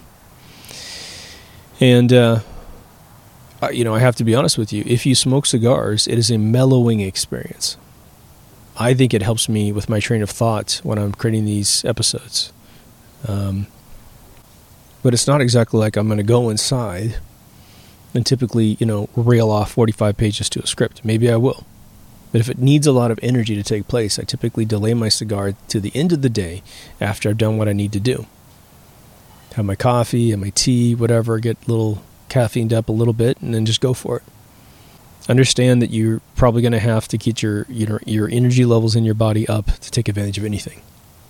Speaker 1: And, I have to be honest with you. If you smoke cigars, it is a mellowing experience. I think it helps me with my train of thought when I'm creating these episodes. But it's not exactly like I'm going to go inside and typically, rail off 45 pages to a script. Maybe I will. But if it needs a lot of energy to take place, I typically delay my cigar to the end of the day after I've done what I need to do. Have my coffee and my tea, whatever, get a little caffeined up a little bit, and then just go for it. Understand that you're probably going to have to get your energy levels in your body up to take advantage of anything.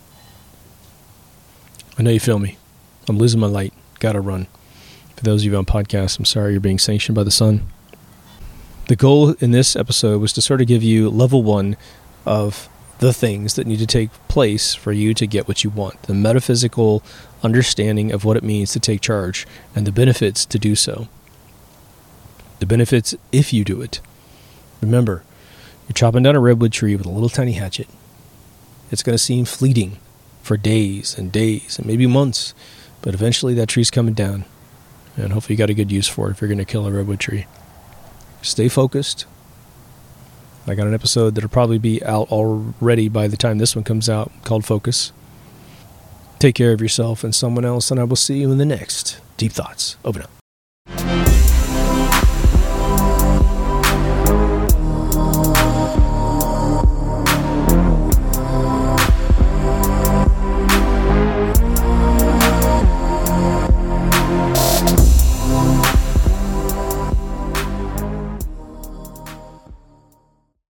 Speaker 1: I know you feel me. I'm losing my light. Gotta run. For those of you on podcasts, I'm sorry you're being sanctioned by the sun. The goal in this episode was to sort of give you level 1 of the things that need to take place for you to get what you want. The metaphysical understanding of what it means to take charge and the benefits to do so. The benefits if you do it. Remember, you're chopping down a redwood tree with a little tiny hatchet. It's going to seem fleeting for days and days and maybe months, but eventually that tree's coming down, and hopefully you got a good use for it if you're going to kill a redwood tree. Stay focused. I got an episode that'll probably be out already by the time this one comes out called Focus. Take care of yourself and someone else, and I will see you in the next Deep Thoughts. Over now.